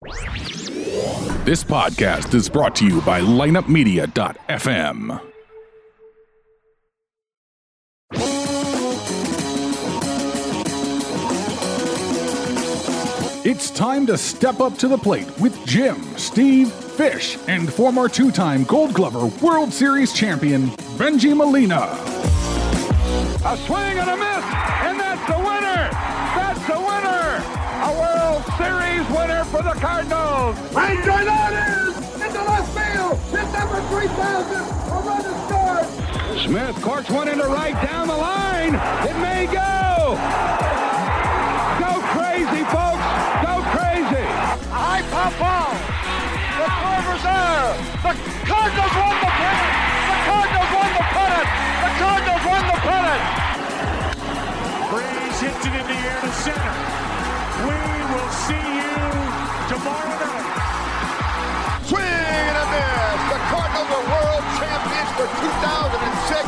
This podcast is brought to you by lineupmedia.fm. It's time to step up to the plate with Jim, Steve, Fish, and former two-time Gold Glover World Series champion, Benji Molina. A swing and a miss, and that's the winner! That's the winner! A World Series winner for the Cardinals! Ranger, that is! Into left field! Hit number 3,000! A run is scored! Smith corks one into right down the line! It may go! Go crazy, folks! Go crazy! A high pop ball! The Corvers there! The Cardinals won the pennant! The Cardinals won the pennant! The Cardinals won the pennant! Breeze hits it in the air to center. We will see you tomorrow night. Swing and a miss! The Cardinals are world champions for 2006!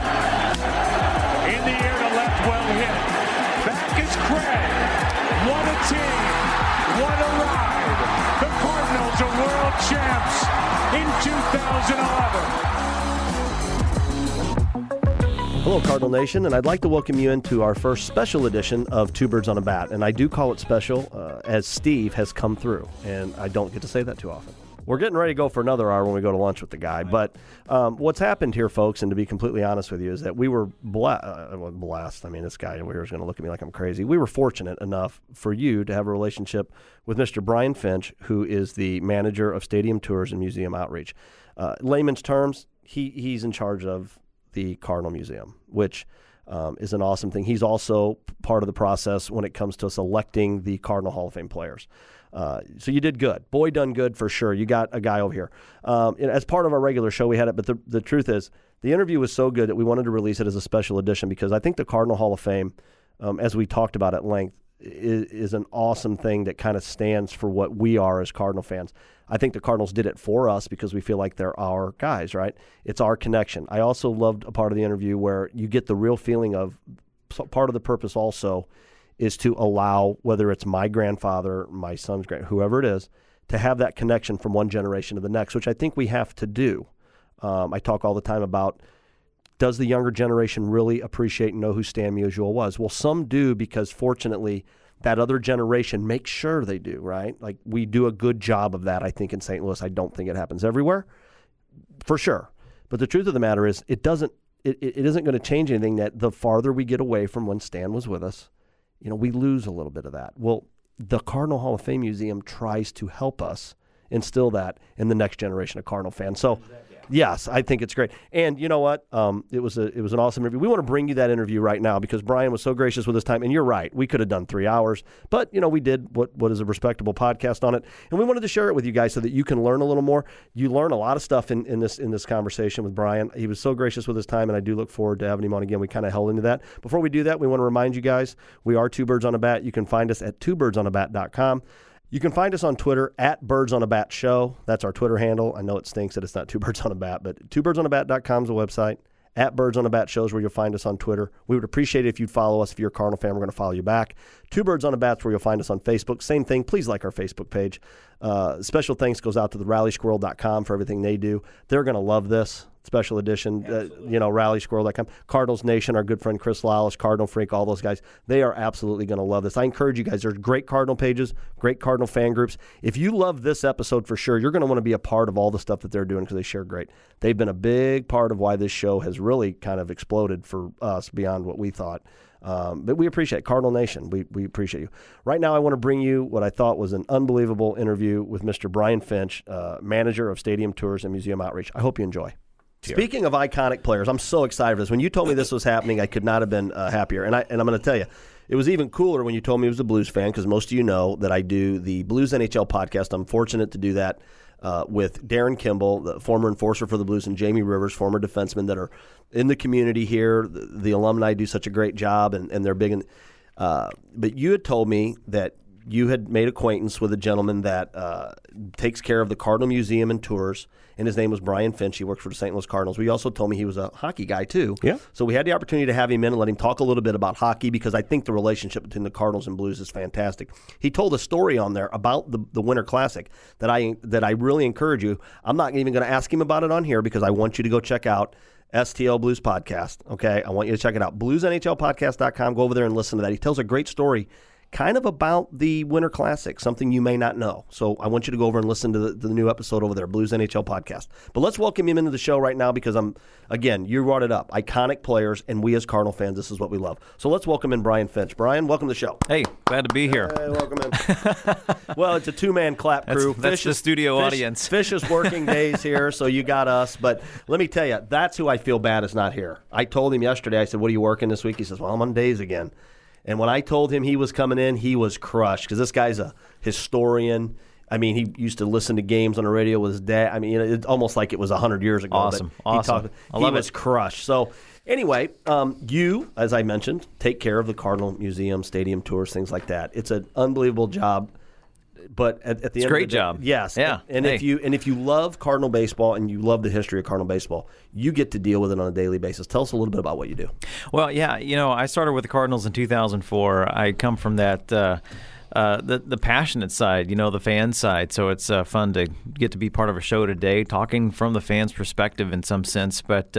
In the air to left, well hit. Back is Craig. What a team. What a ride. The Cardinals are world champs in 2011. Hello, Cardinal Nation, and I'd like to welcome you into our first special edition of Two Birds on a Bat. And I do call it special as Steve has come through, and I don't get to say that too often. We're getting ready to go for another hour when we go to lunch with the guy. But what's happened here, folks, and to be completely honest with you, is that we were blessed. I mean, this guy over here is going to look at me like I'm crazy. We were fortunate enough for you to have a relationship with Mr. Brian Finch, who is the manager of Stadium Tours and Museum Outreach. Layman's terms, he's in charge of the Cardinal Museum, which is an awesome thing. He's also part of the process when it comes to selecting the Cardinal Hall of Fame players. So you did good. Boy, done good for sure. You got a guy over here. As part of our regular show, we had it, but the truth is, the interview was so good that we wanted to release it as a special edition because I think the Cardinal Hall of Fame, as we talked about at length, is an awesome thing that kind of stands for what we are as Cardinal fans. I think the Cardinals did it for us because we feel like they're our guys, right? It's our connection. I also loved a part of the interview where you get the real feeling of part of the purpose also is to allow, whether it's my grandfather, my son's whoever it is, to have that connection from one generation to the next, which I think we have to do. I talk all the time about, does the younger generation really appreciate and know who Stan Musial was? Well, some do because fortunately that other generation makes sure they do, right? Like we do a good job of that, I think, in St. Louis. I don't think it happens everywhere, for sure. But the truth of the matter is it isn't going to change anything that the farther we get away from when Stan was with us, we lose a little bit of that. Well, the Cardinal Hall of Fame Museum tries to help us instill that in the next generation of Cardinal fans. So, yes, I think it's great. And you know what? It was an awesome interview. We want to bring you that interview right now because Brian was so gracious with his time. And you're right. We could have done 3 hours. But, we did what is a respectable podcast on it. And we wanted to share it with you guys so that you can learn a little more. You learn a lot of stuff in this conversation with Brian. He was so gracious with his time, and I do look forward to having him on again. We kind of held into that. Before we do that, we want to remind you guys, we are Two Birds on a Bat. You can find us at twobirdsOnABat.com. You can find us on Twitter at Birds on a Bat Show. That's our Twitter handle. I know it stinks that it's not Two Birds on a Bat, but twobirdsOnABat.com is the website. At Birds on a Bat Show is where you'll find us on Twitter. We would appreciate it if you'd follow us. If you're a Cardinal fan, we're going to follow you back. Two Birds on a Bat is where you'll find us on Facebook. Same thing. Please like our Facebook page. Special thanks goes out to the RallySquirrel.com for everything they do. They're going to love this special edition, RallySquirrel.com. Cardinals Nation, our good friend Chris Lawless, Cardinal Freak, all those guys, they are absolutely going to love this. I encourage you guys. There's great Cardinal pages, great Cardinal fan groups. If you love this episode for sure, you're going to want to be a part of all the stuff that they're doing because they share great. They've been a big part of why this show has really kind of exploded for us beyond what we thought. But we appreciate it. Cardinal Nation, we appreciate you. Right now, I want to bring you what I thought was an unbelievable interview with Mr. Brian Finch, manager of Stadium Tours and Museum Outreach. I hope you enjoy. Speaking of iconic players, I'm so excited for this. When you told me this was happening, I could not have been happier. And I'm going to tell you, it was even cooler when you told me he was a Blues fan because most of you know that I do the Blues NHL podcast. I'm fortunate to do that with Darren Kimball, the former enforcer for the Blues, and Jamie Rivers, former defensemen that are in the community here. The alumni do such a great job, and they're big. But you had told me that you had made acquaintance with a gentleman that takes care of the Cardinal Museum and tours, and his name was Brian Finch. He works for the St. Louis Cardinals. He also told me he was a hockey guy, too. Yeah. So we had the opportunity to have him in and let him talk a little bit about hockey, because I think the relationship between the Cardinals and Blues is fantastic. He told a story on there about the Winter Classic that I really encourage you. I'm not even going to ask him about it on here, because I want you to go check out STL Blues Podcast. Okay, I want you to check it out. BluesNHLPodcast.com. Go over there and listen to that. He tells a great story kind of about the Winter Classic, something you may not know. So I want you to go over and listen to the new episode over there, Blues NHL Podcast. But let's welcome him into the show right now, because again, you brought it up, iconic players, and we as Cardinal fans, this is what we love. So let's welcome in Brian Finch. Brian, welcome to the show. Hey, glad to be here. Hey, welcome in. Well, it's a two-man clap crew. That's the studio audience. Fish is working days here, so you got us. But let me tell you, that's who I feel bad is not here. I told him yesterday, I said, what are you working this week? He says, well, I'm on days again. And when I told him he was coming in, he was crushed, because this guy's a historian. I mean, he used to listen to games on the radio with his dad. I mean, it's almost like it was 100 years ago. Awesome. He was crushed. So anyway, you, as I mentioned, take care of the Cardinal Museum, stadium tours, things like that. It's an unbelievable job. But at the end of the day, great job. Yes. Yeah. And if you love Cardinal baseball and you love the history of Cardinal baseball, you get to deal with it on a daily basis. Tell us a little bit about what you do. Well, yeah, I started with the Cardinals in 2004. I come from that the passionate side, the fan side. So it's fun to get to be part of a show today, talking from the fans' perspective in some sense. But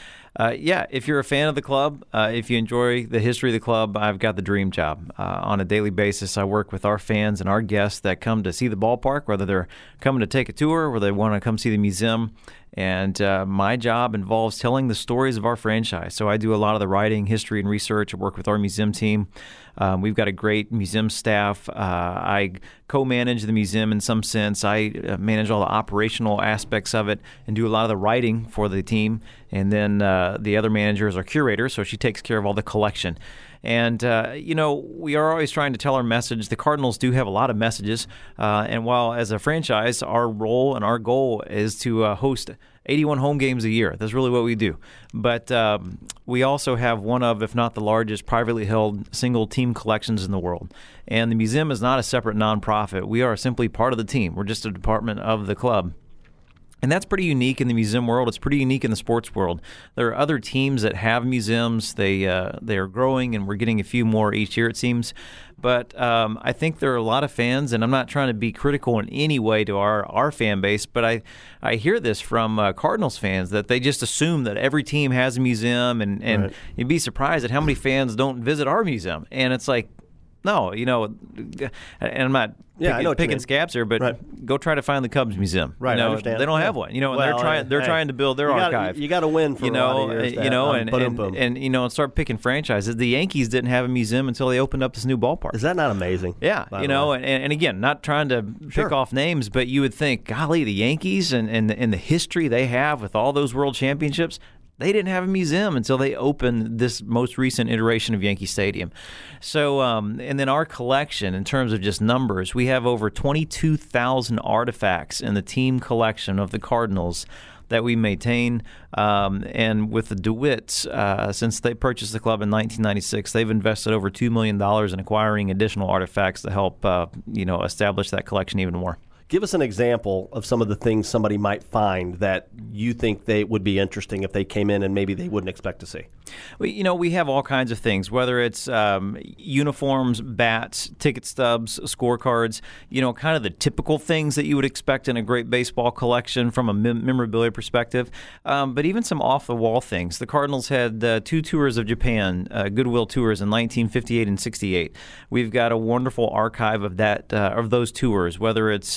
if you're a fan of the club, if you enjoy the history of the club, I've got the dream job. On a daily basis, I work with our fans and our guests that come to see the ballpark, whether they're coming to take a tour or they want to come see the museum. And my job involves telling the stories of our franchise. So I do a lot of the writing, history, and research. I work with our museum team. We've got a great museum staff. I co-manage the museum in some sense. I manage all the operational aspects of it and do a lot of the writing for the team. And then the other manager is our curator, so she takes care of all the collection. And, we are always trying to tell our message. The Cardinals do have a lot of messages. And while as a franchise, our role and our goal is to host 81 home games a year. That's really what we do. But we also have one of, if not the largest, privately held single team collections in the world. And the museum is not a separate nonprofit. We are simply part of the team. We're just a department of the club. And that's pretty unique in the museum world. It's pretty unique in the sports world. There are other teams that have museums. They are growing, and we're getting a few more each year, it seems. But I think there are a lot of fans, and I'm not trying to be critical in any way to our fan base, but I hear this from Cardinals fans that they just assume that every team has a museum, and Right. You'd be surprised at how many fans don't visit our museum. And it's like, no, and I'm not picking scabs here, but Right. go try to find the Cubs Museum. Right, I understand. They don't have one. And they're trying to build their archive. You got to win for a lot of years. And start picking franchises. The Yankees didn't have a museum until they opened up this new ballpark. Is that not amazing? Yeah, and again, not trying to pick off names, but you would think, golly, the Yankees and the history they have with all those world championships. They didn't have a museum until they opened this most recent iteration of Yankee Stadium. So, and then our collection, in terms of just numbers, we have over 22,000 artifacts in the team collection of the Cardinals that we maintain. And with the DeWitts, since they purchased the club in 1996, they've invested over $2 million in acquiring additional artifacts to help, establish that collection even more. Give us an example of some of the things somebody might find that you think they would be interesting if they came in and maybe they wouldn't expect to see. We have all kinds of things, whether it's uniforms, bats, ticket stubs, scorecards, kind of the typical things that you would expect in a great baseball collection from a memorabilia perspective, but even some off-the-wall things. The Cardinals had 2 tours of Japan, Goodwill tours in 1958 and 68. We've got a wonderful archive of of those tours, whether it's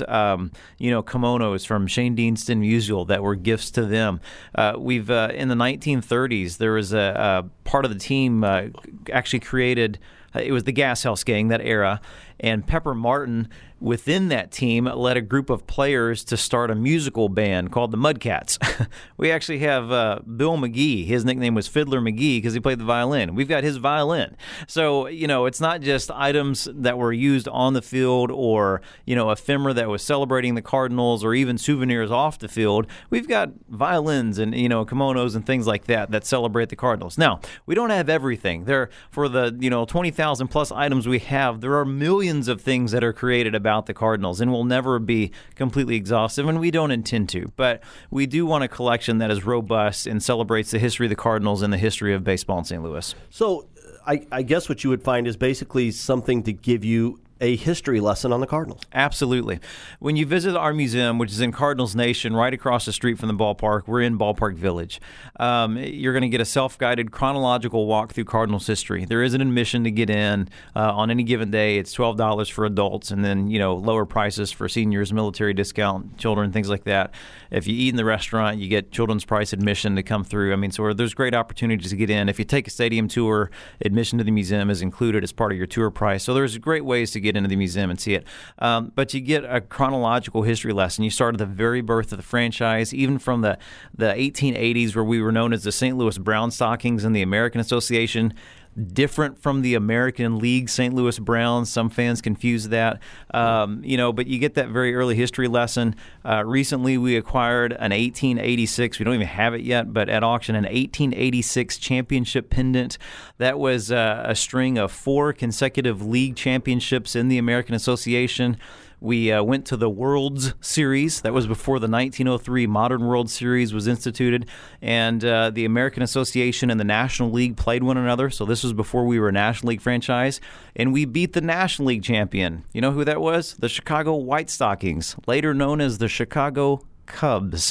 kimonos from Shane Deanston Musial that were gifts to them. We've in the 1930s, there was a part of the team actually created. It was the Gas House Gang, that era, and Pepper Martin within that team, led a group of players to start a musical band called the Mudcats. We actually have Bill McGee. His nickname was Fiddler McGee because he played the violin. We've got his violin. So, it's not just items that were used on the field or, ephemera that was celebrating the Cardinals or even souvenirs off the field. We've got violins and, kimonos and things like that celebrate the Cardinals. Now, we don't have everything. For the, 20,000 plus items we have, there are millions of things that are created about the Cardinals, and we'll never be completely exhaustive, and we don't intend to. But we do want a collection that is robust and celebrates the history of the Cardinals and the history of baseball in St. Louis. So I guess what you would find is basically something to give you a history lesson on the Cardinals. Absolutely. When you visit our museum, which is in Cardinals Nation, right across the street from the ballpark, we're in Ballpark Village. You're going to get a self-guided chronological walk through Cardinals history. There is an admission to get in. On any given day, it's $12 for adults, and then lower prices for seniors, military discount, children, things like that. If you eat in the restaurant, you get children's price admission to come through. So there's great opportunities to get in. If you take a stadium tour, admission to the museum is included as part of your tour price. So there's great ways to get into the museum and see it. But you get a chronological history lesson. You start at the very birth of the franchise, even from the 1880s, where we were known as the St. Louis Brown Stockings in the American Association. Different from the American League St. Louis Browns. Some fans confuse that. But you get that very early history lesson. Recently, we acquired an 1886, we don't even have it yet, but at auction, an 1886 championship pendant. That was a string of 4 consecutive league championships in the American Association. We went to the World's Series. That was before the 1903 Modern World Series was instituted. And the American Association and the National League played one another. So this was before we were a National League franchise. And we beat the National League champion. You know who that was? The Chicago White Stockings, later known as the Chicago Cubs.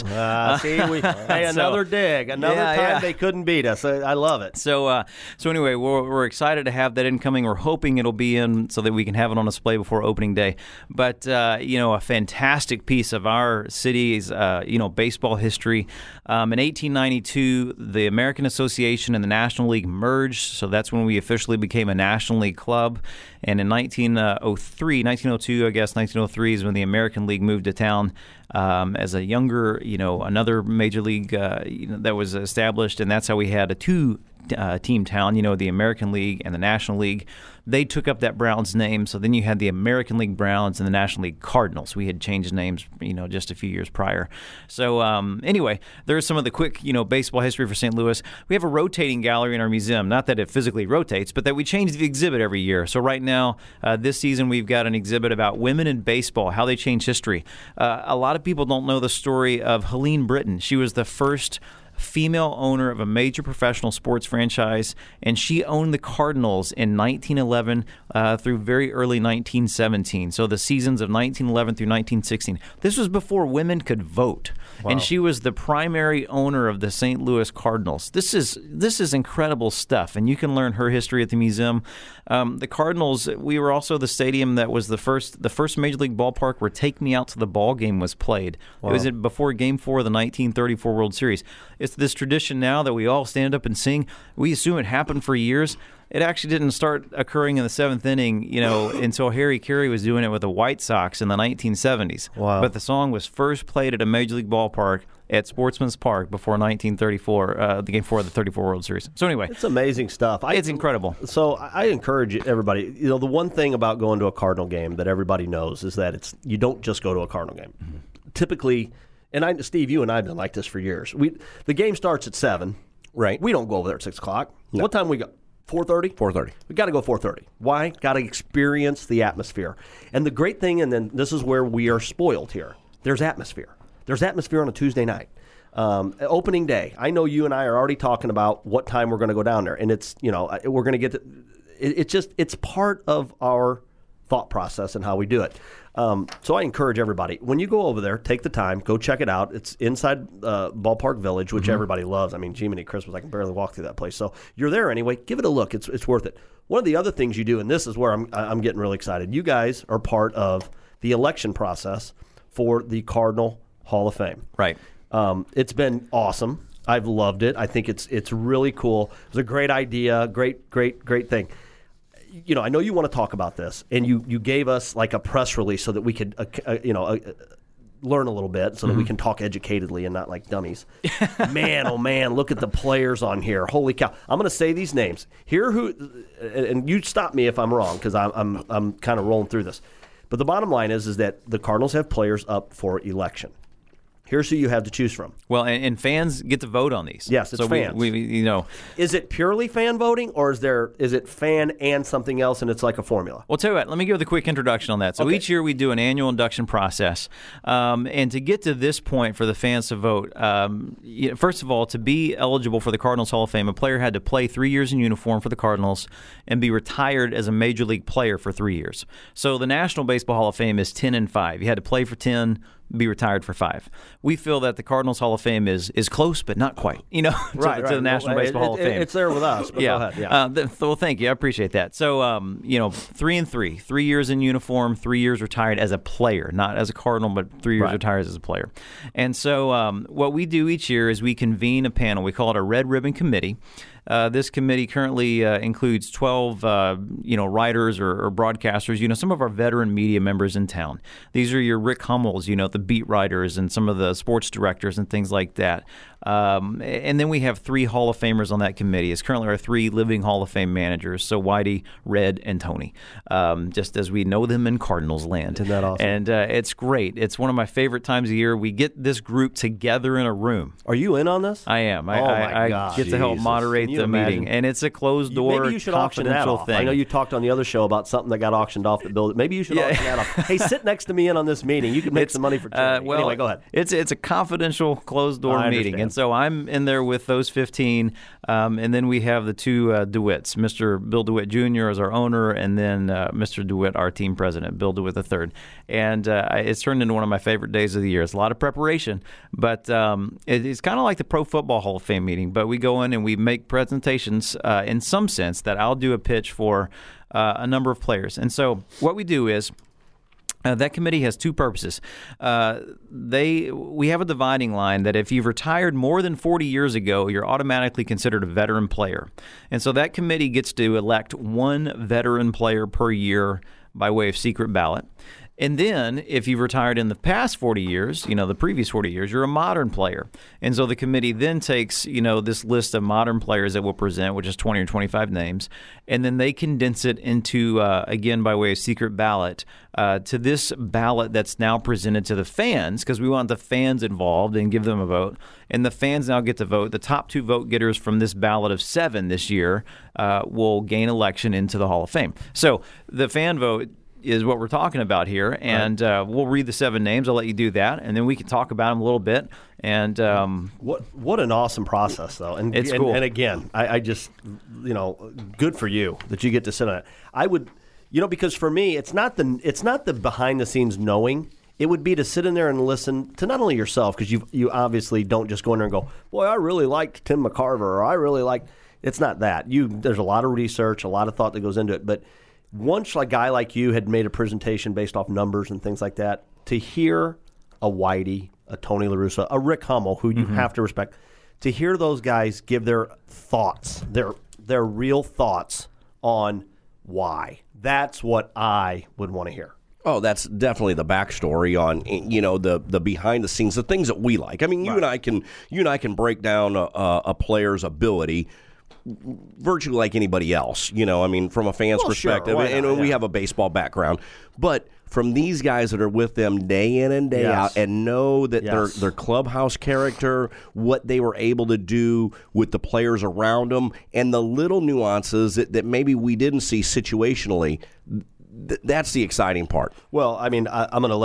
Another dig. Another time they couldn't beat us. I love it. So anyway, we're excited to have that incoming. We're hoping it'll be in so that we can have it on display before opening day. But a fantastic piece of our city's baseball history. In 1892, the American Association and the National League merged. So that's when we officially became a National League club. And in 1903 is when the American League moved to town. As a younger, another major league that was established, and that's how we had a two-team town, the American League and the National League. They took up that Browns name, so then you had the American League Browns and the National League Cardinals. We had changed names, just a few years prior. So anyway, there's some of the quick, baseball history for St. Louis. We have a rotating gallery in our museum, not that it physically rotates, but that we change the exhibit every year. So right now, this season, we've got an exhibit about women in baseball, how they change history. A lot of people don't know the story of Helene Britton. She was the first female owner of a major professional sports franchise, and she owned the Cardinals in 1911 through very early 1917. So the seasons of 1911 through 1916. This was before women could vote. Wow. And she was the primary owner of the St. Louis Cardinals. This is incredible stuff, and you can learn her history at the museum. The Cardinals, we were also the stadium that was the first Major League ballpark where Take Me Out to the Ball game was played. Wow. It was before Game 4 of the 1934 World Series. It's this tradition now that we all stand up and sing. We assume it happened for years. It actually didn't start occurring in the 7th inning, until Harry Carey was doing it with the White Sox in the 1970s. Wow. But the song was first played at a Major League ballpark at Sportsman's Park before 1934, the Game 4 of the 34 World Series. So anyway. It's amazing stuff. It's incredible. So I encourage everybody, the one thing about going to a Cardinal game that everybody knows is that you don't just go to a Cardinal game. Mm-hmm. Typically, and Steve, you and I have been like this for years. The game starts at 7. Right. We don't go over there at 6 o'clock. No. What time we go? 4:30? 4:30. We got to go 4:30. Why? Got to experience the atmosphere. And the great thing, and then this is where we are spoiled here, there's atmosphere. There's atmosphere on a Tuesday night. Opening day. I know you and I are already talking about what time we're going to go down there. And it's, we're going to get to, it's part of our thought process and how we do it. So I encourage everybody, when you go over there, take the time, go check it out. It's inside Ballpark Village, which everybody loves. I mean, Jiminy Christmas, I can barely walk through that place. So you're there anyway. Give it a look. It's worth it. One of the other things you do, and this is where I'm getting really excited, you guys are part of the election process for the Cardinal Hall of Fame. Right. It's been awesome. I've loved it. I think it's really cool. It was a great idea, great thing. I know you want to talk about this, and you gave us like a press release so that we could, learn a little bit so that we can talk educatedly and not like dummies. Man, oh man, look at the players on here. Holy cow. I'm going to say these names. Here and you stop me if I'm wrong because I'm kind of rolling through this. But the bottom line is that the Cardinals have players up for election. Here's who you have to choose from. Well, and fans get to vote on these. Yes, it's fans. Is it purely fan voting, or is it fan and something else, and it's like a formula? Well, tell you what, let me give the quick introduction on that. So each year we do an annual induction process, and to get to this point for the fans to vote, first of all, to be eligible for the Cardinals Hall of Fame, a player had to play 3 years in uniform for the Cardinals and be retired as a Major League player for 3 years. So the National Baseball Hall of Fame is 10 and 5. You had to play for 10, be retired for 5. We feel that the Cardinals Hall of Fame is close, but not quite, to the National Baseball Hall of Fame. It's there with us, but go ahead. Yeah. Well, thank you. I appreciate that. So, 3 and 3, 3 years in uniform, 3 years retired as a player, not as a Cardinal, but 3 years retired as a player. And so what we do each year is we convene a panel. We call it a Red Ribbon Committee. This committee currently includes 12, writers or broadcasters. Some of our veteran media members in town. These are your Rick Hummels, the beat writers, and some of the sports directors and things like that. And then we have 3 Hall of Famers on that committee. It's currently our 3 living Hall of Fame managers, so Whitey, Red, and Tony, just as we know them in Cardinals land. Isn't that awesome? And it's great. It's one of my favorite times of year. We get this group together in a room. Are you in on this? I am. I get to help moderate the meeting. And it's a closed door, maybe you should auction that off. thing. I know you talked on the other show about something that got auctioned off the building. Maybe you should auction that off. Hey, sit next to me in on this meeting. You can make some money for charity. Anyway, go ahead. It's a confidential closed door meeting. And so I'm in there with those 15, and then we have the 2 DeWitts. Mr. Bill DeWitt Jr. is our owner, and then Mr. DeWitt, our team president, Bill DeWitt III. And it's turned into one of my favorite days of the year. It's a lot of preparation, but it's kind of like the Pro Football Hall of Fame meeting, but we go in and we make presentations in some sense that I'll do a pitch for a number of players. And so what we do is that committee has 2 purposes. We have a dividing line that if you've retired more than 40 years ago, you're automatically considered a veteran player. And so that committee gets to elect 1 veteran player per year by way of secret ballot. And then, if you've retired in the past 40 years, the previous 40 years, you're a modern player. And so the committee then takes, this list of modern players that we'll present, which is 20 or 25 names, and then they condense it into, again, by way of secret ballot, to this ballot that's now presented to the fans, because we want the fans involved and give them a vote. And the fans now get to vote. The top 2 vote getters from this ballot of 7 this year will gain election into the Hall of Fame. So the fan vote is what we're talking about here, and we'll read the 7 names. I'll let you do that, and then we can talk about them a little bit. And what an awesome process, though. And it's cool. And again, I just good for you that you get to sit on it. I would, because for me, it's not the behind the scenes knowing. It would be to sit in there and listen to not only yourself, because you obviously don't just go in there and go, boy, I really liked Tim McCarver, or I really liked. It's not that. There's a lot of research, a lot of thought that goes into it, but. Once a guy like you had made a presentation based off numbers and things like that, to hear a Whitey, a Tony La Russa, a Rick Hummel, who you have to respect, to hear those guys give their thoughts, their real thoughts on why. That's what I would want to hear. Oh, that's definitely the backstory on the behind the scenes, the things that we like. I mean, you and I can break down a player's ability virtually like anybody else, from a fan's perspective. Sure. And we have a baseball background. But from these guys that are with them day in and day out and know that their clubhouse character, what they were able to do with the players around them, and the little nuances that maybe we didn't see situationally, that's the exciting part. Well, I mean, I'm going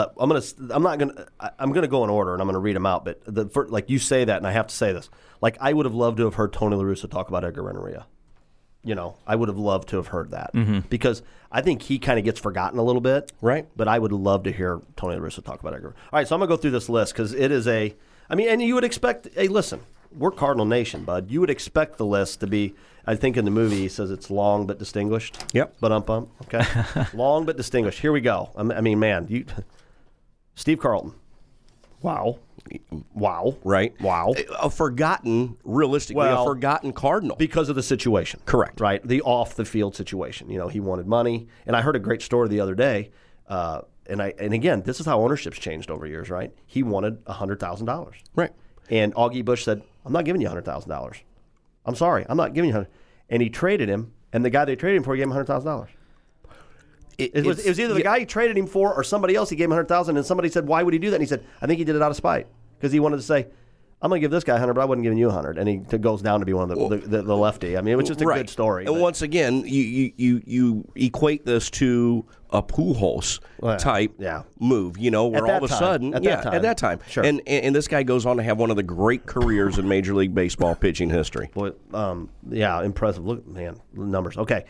to go in order and I'm going to read them out. But like you say that, and I have to say this. Like, I would have loved to have heard Tony La Russa talk about Edgar Renteria. I would have loved to have heard that because I think he kind of gets forgotten a little bit. Right. But I would love to hear Tony La Russa talk about Edgar. All right, so I'm going to go through this list because it is and you would expect, hey, listen, we're Cardinal Nation, bud. You would expect the list to be, I think in the movie he says it's long but distinguished. Yep. But okay. Long but distinguished. Here we go. I mean, man, Steve Carlton, Wow. Right? Wow. Realistically, a forgotten Cardinal. Because of the situation. Correct. Right? The off-the-field situation. He wanted money. And I heard a great story the other day, and again, this is how ownership's changed over years, right? He wanted $100,000. Right. And Augie Busch said, I'm not giving you $100,000. I'm sorry, I'm not giving you $100,000. And he traded him, and the guy they traded him for gave him $100,000. It was either the guy he traded him for or somebody else he gave him $100,000, and somebody said, why would he do that? And he said, I think he did it out of spite because he wanted to say, I'm going to give this guy $100, but I wasn't giving you $100. And he goes down to be one of the lefty. I mean, it was just a good story. And once again, you equate this to a Pujols type move, where all of a sudden, at that time. Sure. And this guy goes on to have one of the great careers in Major League Baseball pitching history. Boy, impressive. Look, man, numbers. Okay.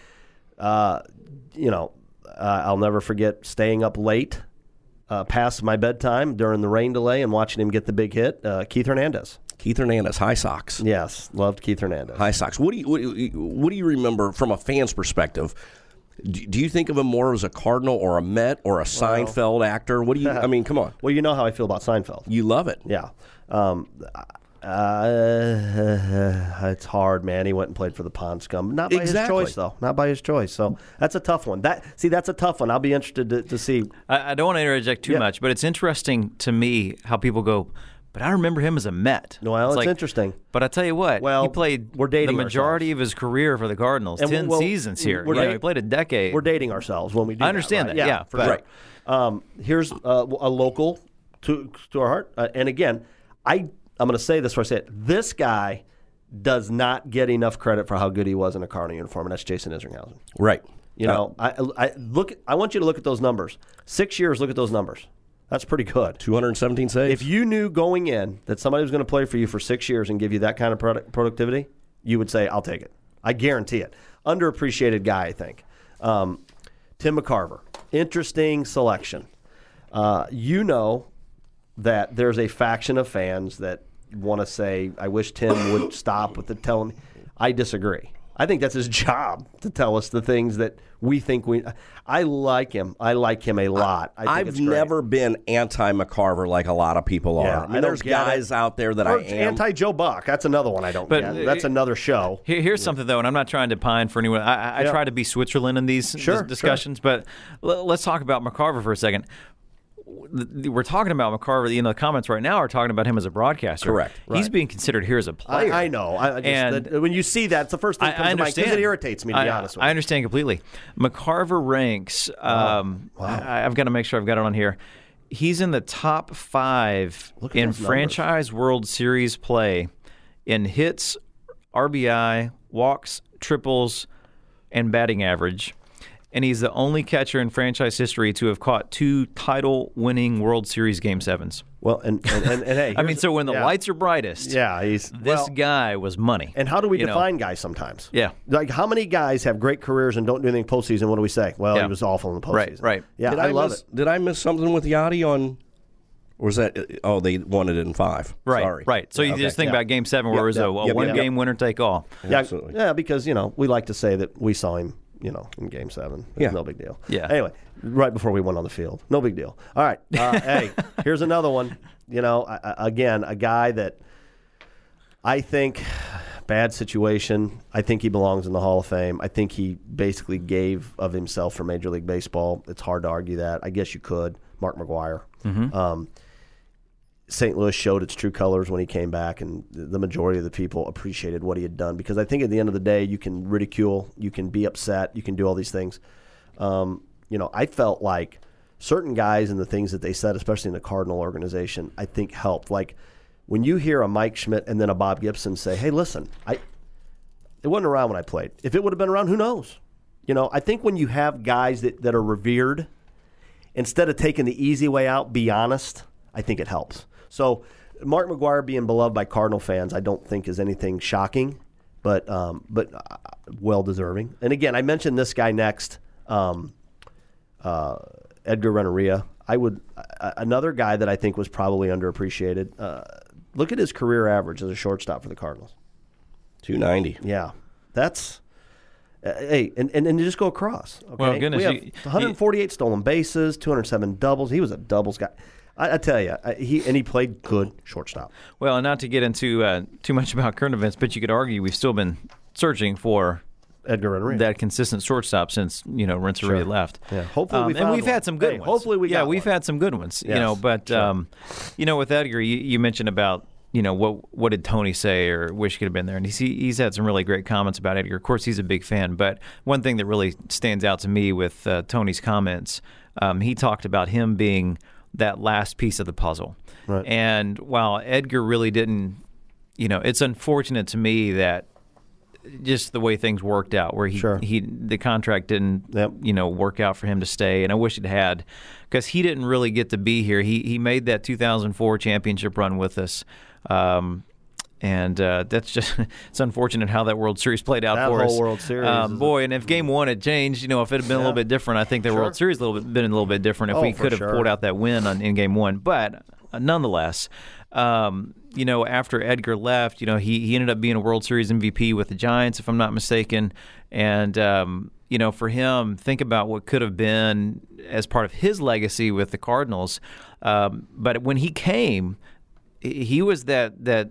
I'll never forget staying up late past my bedtime during the rain delay and watching him get the big hit. Keith Hernandez. Keith Hernandez, High Sox. Yes, loved Keith Hernandez. High Sox. What do you remember from a fan's perspective? Do you think of him more as a Cardinal or a Met or a Seinfeld actor? What do you? I mean, come on. Well, you know how I feel about Seinfeld. You love it. Yeah. It's hard, man. He went and played for the Pond Scum. Not by his choice, though. Not by his choice. So that's a tough one. That's a tough one. I'll be interested to see. I don't want to interject too much, but it's interesting to me how people go, but I remember him as a Met. Well, it's interesting. But I tell you what, he played the majority of his career for the Cardinals. 10 seasons here. He played a decade. We're dating ourselves when we do I understand that. Yeah, for sure. Right. Here's a local to our heart. And again, I'm going to say this before I say it. This guy does not get enough credit for how good he was in a Cardinal uniform, and that's Jason Isringhausen. Right. I want you to look at those numbers. 6 years, look at those numbers. That's pretty good. 217 saves. If you knew going in that somebody was going to play for you for 6 years and give you that kind of productivity, you would say, I'll take it. I guarantee it. Underappreciated guy, I think. Tim McCarver. Interesting selection. That there's a faction of fans that want to say, I wish Tim would stop with the telling. I disagree. I think that's his job to tell us the things that we think I like him. I like him a lot. I've never been anti-McCarver like a lot of people are. Yeah, I mean, there's guys out there that I am. Anti-Joe Buck. That's another one I don't get. That's another show. Here's something, though, and I'm not trying to pine for anyone. I try to be Switzerland in these discussions, but let's talk about McCarver for a second. We're talking about McCarver. The comments right now are talking about him as a broadcaster. Correct. He's being considered here as a player. I know. When you see that, it's the first thing that comes to mind because it irritates me, to be honest with you. I understand completely. McCarver ranks, I've got to make sure I've got it on here. He's in the top 5 in franchise World Series play in hits, RBI, walks, triples, and batting average. And he's the only catcher in franchise history to have caught 2 title-winning World Series Game 7s. Well, and hey, I mean, so when the lights are brightest, this guy was money. And how do we define guys sometimes? Yeah, like how many guys have great careers and don't do anything postseason? What do we say? Well, he was awful in the postseason. Right. Yeah, I love it. Did I miss something with Yachty on? Or was that? Oh, they won it in 5. Right. Sorry. Right. So you just think about Game 7, where it was a one-game winner take all. Yeah, absolutely. Yeah, because we like to say that we saw him. In Game 7. No big deal. Yeah. Anyway, right before we went on the field. No big deal. All right. Hey, here's another one. Again, a guy that I think, bad situation. I think he belongs in the Hall of Fame. I think he basically gave of himself for Major League Baseball. It's hard to argue that. I guess you could. Mark McGwire. Mm-hmm. St. Louis showed its true colors when he came back, and the majority of the people appreciated what he had done because I think at the end of the day, you can ridicule, you can be upset, you can do all these things. I felt like certain guys and the things that they said, especially in the Cardinal organization, I think helped. Like when you hear a Mike Schmidt and then a Bob Gibson say, hey, listen, it wasn't around when I played. If it would have been around, who knows? I think when you have guys that are revered, instead of taking the easy way out, be honest, I think it helps. So Mark McGwire being beloved by Cardinal fans, I don't think is anything shocking, but well deserving. And again, I mentioned this guy next, Edgar Renteria. Another guy that I think was probably underappreciated. Look at his career average as a shortstop for the Cardinals. 290. Yeah, that's. Hey, and just go across. Okay? Well, goodness, we have 148 stolen bases, 207 doubles. He was a doubles guy. I tell you, he played good shortstop. Well, and not to get into too much about current events, but you could argue we've still been searching for Edgar Renteria, that consistent shortstop since Renteria left. Yeah, hopefully we've had some good ones. Hopefully we've had some good ones. Yes. But with Edgar, you mentioned about what did Tony say or wish he could have been there, and he's had some really great comments about Edgar. Of course, he's a big fan, but one thing that really stands out to me with Tony's comments, he talked about him being that last piece of the puzzle. Right. And while Edgar really didn't, it's unfortunate to me that just the way things worked out, where the contract didn't work out for him to stay, and I wish it had, because he didn't really get to be here. He made that 2004 championship run with us, and that's just it's unfortunate how that World Series played out for us. That whole World Series, and if Game 1 had changed, if it had been a little bit different, I think the World Series been a little bit different if we could have pulled out that win in Game 1. But nonetheless. After Edgar left, he ended up being a World Series MVP with the Giants, if I'm not mistaken. And, for him, think about what could have been as part of his legacy with the Cardinals. But when he came, he was the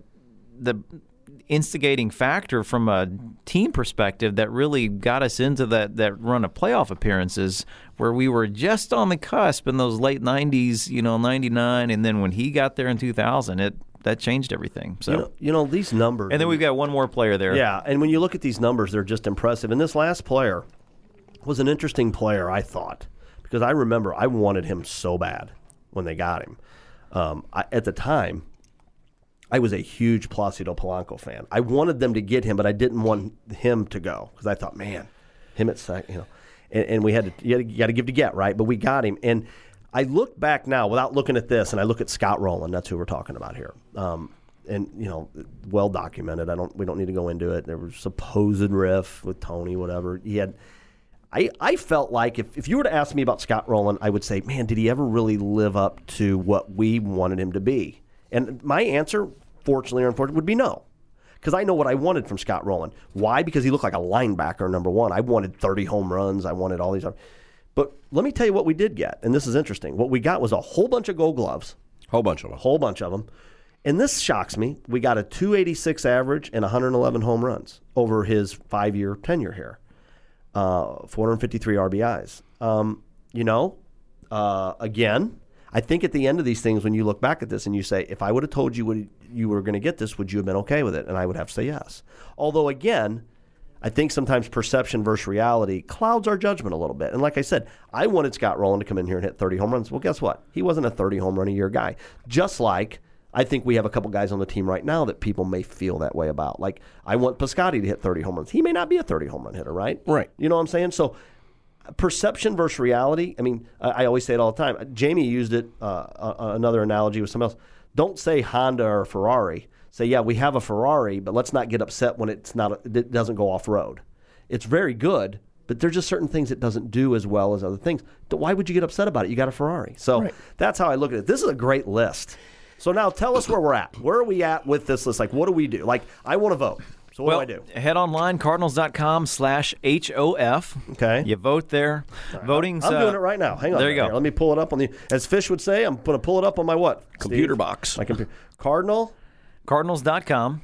instigating factor from a team perspective that really got us into that run of playoff appearances where we were just on the cusp in those late 90s, 99, and then when he got there in 2000, that changed everything. So these numbers. And then we've got one more player there. Yeah, and when you look at these numbers, they're just impressive. And this last player was an interesting player, I thought, because I remember I wanted him so bad when they got him. At the time, I was a huge Placido Polanco fan. I wanted them to get him, but I didn't want him to go because I thought, man, him at second, and we had to, you got to give to get, right? But we got him, and I look back now without looking at this, and I look at Scott Rowland. That's who we're talking about here, and well documented. We don't need to go into it. There was supposed riff with Tony, whatever he had. I felt like if you were to ask me about Scott Rowland, I would say, man, did he ever really live up to what we wanted him to be? And my answer, fortunately or unfortunately, would be no. Because I know what I wanted from Scott Rowland. Why? Because he looked like a linebacker, number one. I wanted 30 home runs. I wanted all these other. But let me tell you what we did get, and this is interesting. What we got was a whole bunch of Gold Gloves. Whole bunch of them. And this shocks me. We got a 286 average and 111 home runs over his 5-year tenure here. 453 RBIs. Again, I think at the end of these things, when you look back at this and you say, if I would have told you you were going to get this, would you have been okay with it? And I would have to say yes. Although, again, I think sometimes perception versus reality clouds our judgment a little bit. And like I said, I wanted Scott Rowland to come in here and hit 30 home runs. Well, guess what? He wasn't a 30 home run a year guy. Just like I think we have a couple guys on the team right now that people may feel that way about. Like, I want Piscotty to hit 30 home runs. He may not be a 30 home run hitter, right? Right. You know what I'm saying? So perception versus reality. I mean, I always say it all the time. Jamie used it, another analogy with somebody else. Don't say Honda or Ferrari. Say, yeah, we have a Ferrari, but let's not get upset when it doesn't go off-road. It's very good, but there's just certain things it doesn't do as well as other things. Why would you get upset about it? You got a Ferrari. So That's how I look at it. This is a great list. So now tell us where we're at. Where are we at with this list? Like, what do we do? Like, I want to vote. So what do I do? Head online, cardinals.com/HOF. Okay. You vote there. Right. Voting's I'm doing it right now. Hang on. There you go. Here. Let me pull it up on as Fish would say, I'm going to pull it up on my what? Computer box. My computer. Cardinals.com.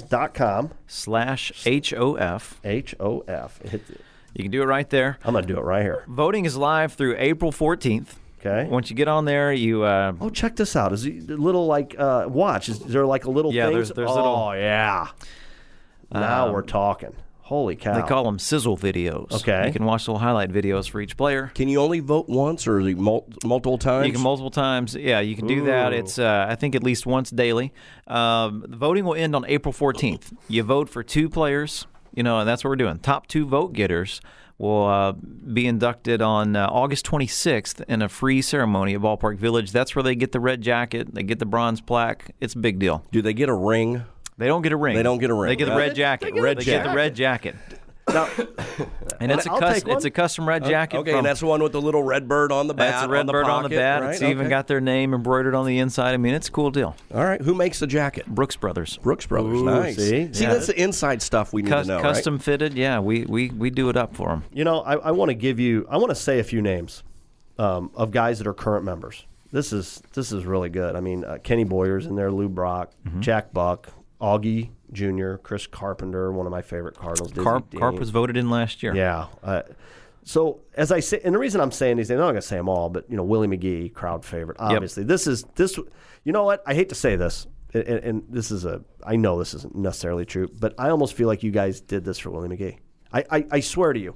Cardinals.com/HOF. HOF. You can do it right there. I'm going to do it right here. Voting is live through April 14th. Okay. Once you get on there, you. Check this out. Is it a little like watch? Is there like a little? Yeah, thing? there's little. Oh yeah. Now we're talking. Holy cow! They call them sizzle videos. Okay. You can watch little highlight videos for each player. Can you only vote once, or is it multiple times? You can multiple times. Yeah, you can do that. It's I think at least once daily. The voting will end on April 14th. You vote for 2 players. And that's what we're doing. Top 2 vote getters will be inducted on August 26th in a free ceremony at Ballpark Village. That's where they get the red jacket. They get the bronze plaque. It's a big deal. Do they get a ring? They don't get a ring. They don't get a ring. They get the red jacket. They get the red jacket. Now, and it's a custom red jacket. Okay, and that's the one with the little red bird on the bat. That's a red bird on the bat. Right? It's even got their name embroidered on the inside. I mean, it's a cool deal. All right, who makes the jacket? Brooks Brothers. Ooh, nice. See, that's the inside stuff we need to know. Custom fitted. Yeah, we do it up for them. I want to say a few names of guys that are current members. This is really good. I mean, Kenny Boyer's in there, Lou Brock, Jack Buck, Augie Jr., Chris Carpenter, one of my favorite Cardinals. Carp was voted in last year. Yeah. So as I say, and the reason I'm saying these, I'm not going to say them all, but Willie McGee, crowd favorite. Obviously, this. You know what? I hate to say this, and this is I know this isn't necessarily true, but I almost feel like you guys did this for Willie McGee. I swear to you.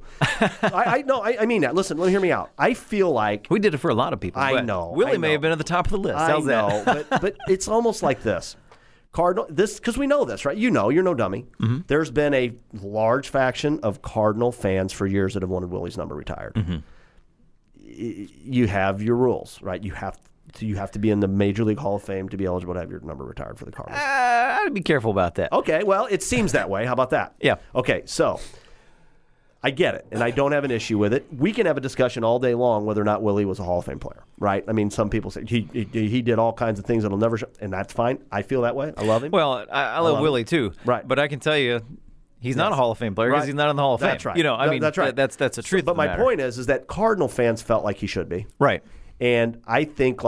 I mean that. Listen, let me hear me out. I feel like we did it for a lot of people. I know. Willie may have been at the top of the list. How's that? but it's almost like this. Cardinal, because we know this, right? You're no dummy. Mm-hmm. There's been a large faction of Cardinal fans for years that have wanted Willie's number retired. Mm-hmm. You have your rules, right? You have to be in the Major League Hall of Fame to be eligible to have your number retired for the Cardinals. I'd be careful about that. Okay, well, it seems that way. How about that? Yeah. Okay, so I get it, and I don't have an issue with it. We can have a discussion all day long whether or not Willie was a Hall of Fame player, right? I mean, some people say he did all kinds of things that'll never show, and that's fine. I feel that way. I love him. Well, I love Willie too, right? But I can tell you, he's not a Hall of Fame player because he's not in the Hall of Fame. That's right. I mean, that's right. That's the truth. But my point is that Cardinal fans felt like he should be, right? And I think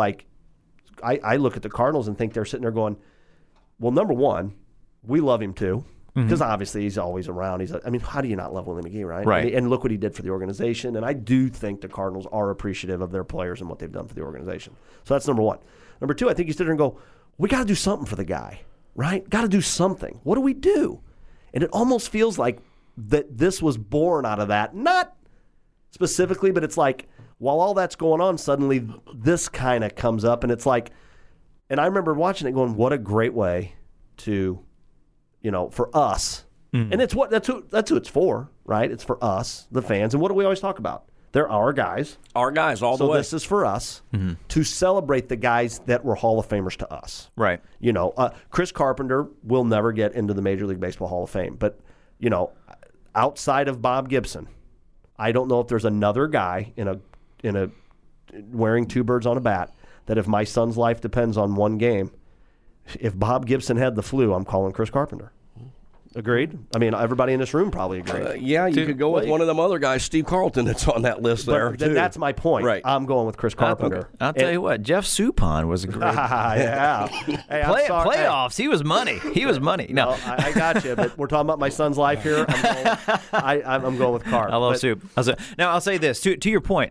I look at the Cardinals and think they're sitting there going, well, number one, we love him too. Because obviously he's always around. How do you not love Willie McGee, right? Right. And look what he did for the organization. And I do think the Cardinals are appreciative of their players and what they've done for the organization. So that's number one. Number two, I think you sit there and go, we got to do something for the guy, right? Got to do something. What do we do? And it almost feels like that this was born out of that. Not specifically, but it's like while all that's going on, suddenly this kind of comes up. And it's like, and I remember watching it going, what a great way to, for us. And that's who it's for, right? It's for us, the fans. And what do we always talk about? They're our guys. Our guys all the way. So this is for us to celebrate the guys that were Hall of Famers to us. Right. Chris Carpenter will never get into the Major League Baseball Hall of Fame. But, outside of Bob Gibson, I don't know if there's another guy in a wearing two birds on a bat that if my son's life depends on one game, if Bob Gibson had the flu, I'm calling Chris Carpenter. Agreed? I mean, everybody in this room probably agreed. Yeah, you could go with one of them other guys, Steve Carlton, that's on that list there, too. That's my point. Right. I'm going with Chris Carpenter. Okay. I'll tell you what, Jeff Suppan was a great... yeah. Hey, playoffs, he was money. He was money. No, I got you, but we're talking about my son's life here. I'm going with Carp. I love Soup. Now, I'll say this, to your point,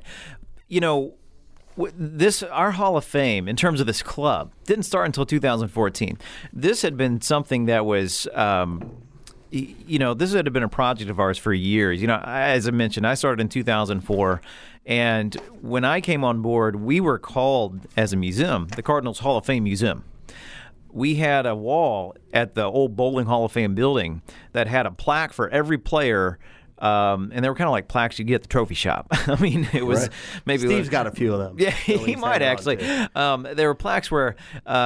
our Hall of Fame, in terms of this club, didn't start until 2014. This had been something that was, this had been a project of ours for years. As I mentioned, I started in 2004, and when I came on board, we were called as a museum, the Cardinals Hall of Fame Museum. We had a wall at the old Bowling Hall of Fame building that had a plaque for every player. And they were kind of like plaques you get at the trophy shop. I mean, it was maybe Steve's got a few of them. Yeah, he might actually. There were plaques where,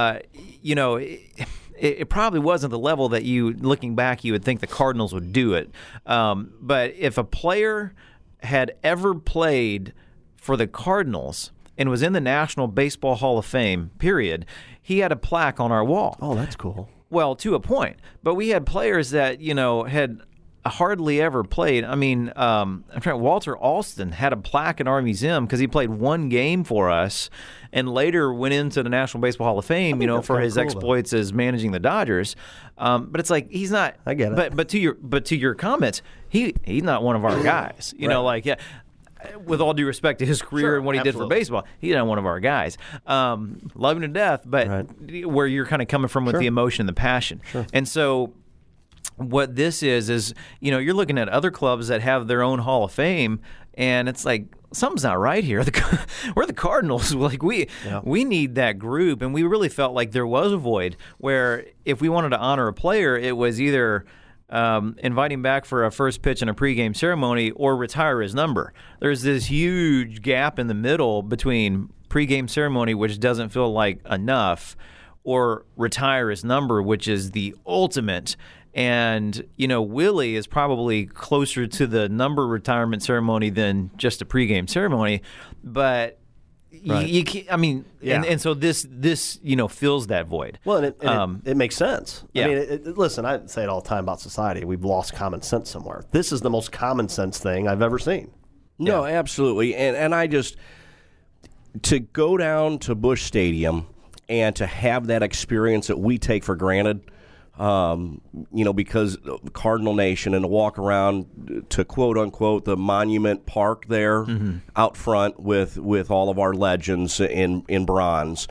it probably wasn't the level that looking back, you would think the Cardinals would do it. But if a player had ever played for the Cardinals and was in the National Baseball Hall of Fame, period, he had a plaque on our wall. Oh, that's cool. Well, to a point. But we had players that, had hardly ever played. I mean, Walter Alston had a plaque in our museum because he played one game for us and later went into the National Baseball Hall of Fame, for his exploits as managing the Dodgers. But it's like he's not. I get it. But to your comments, he's not one of our guys. With all due respect to his career and what he did for baseball, he's not one of our guys. Love him to death, but where you're kind of coming from with the emotion and the passion. Sure. And so what this is you're looking at other clubs that have their own Hall of Fame, and it's like something's not right here. We're the Cardinals. We need that group, and we really felt like there was a void where if we wanted to honor a player, it was either invite him back for a first pitch and a pregame ceremony or retire his number. There's this huge gap in the middle between pregame ceremony, which doesn't feel like enough, or retire his number, which is the ultimate. And, Willie is probably closer to the number retirement ceremony than just a pregame ceremony. But you can't, and so this fills that void. Well, and it makes sense. Yeah. I mean, listen, I say it all the time about society. We've lost common sense somewhere. This is the most common sense thing I've ever seen. No, absolutely. And I just... to go down to Busch Stadium and to have that experience that we take for granted, because Cardinal Nation, and to walk around to quote unquote the Monument Park there out front with all of our legends in bronze.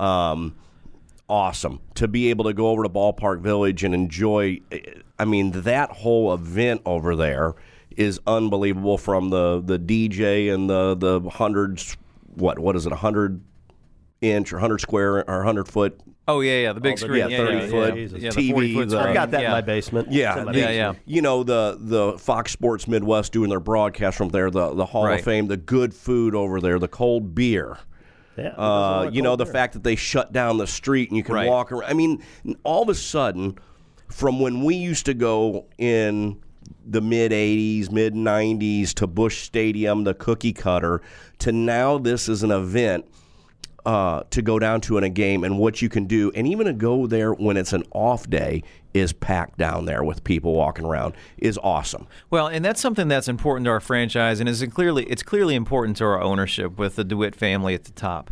Awesome to be able to go over to Ballpark Village and enjoy. I mean, that whole event over there is unbelievable, from the DJ and the hundreds. What is it? 100-inch or 100 square or 100-foot. Oh yeah, the big screen, 30-foot TV. I've got that in my basement. Yeah. You know, the Fox Sports Midwest doing their broadcast from there. The Hall of Fame, the good food over there, the cold beer. Yeah. The fact that they shut down the street and you can walk around. I mean, all of a sudden, from when we used to go in the mid-'80s, mid-'90s to Busch Stadium, the cookie cutter, to now this is an event to go down to in a game, and what you can do, and even to go there when it's an off day is packed down there with people walking around is awesome. Well, and that's something that's important to our franchise, and it's clearly important to our ownership with the DeWitt family at the top.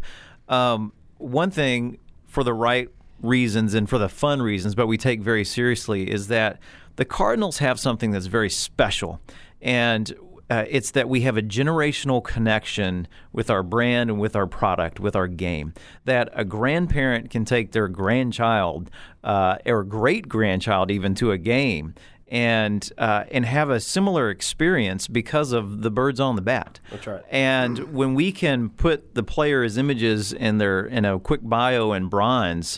One thing, for the right reasons and for the fun reasons, but we take very seriously, is that the Cardinals have something that's very special, and it's that we have a generational connection with our brand and with our product, with our game, that a grandparent can take their grandchild or great-grandchild even to a game and have a similar experience because of the birds on the bat. That's right. And when we can put the players' images in a quick bio in bronze,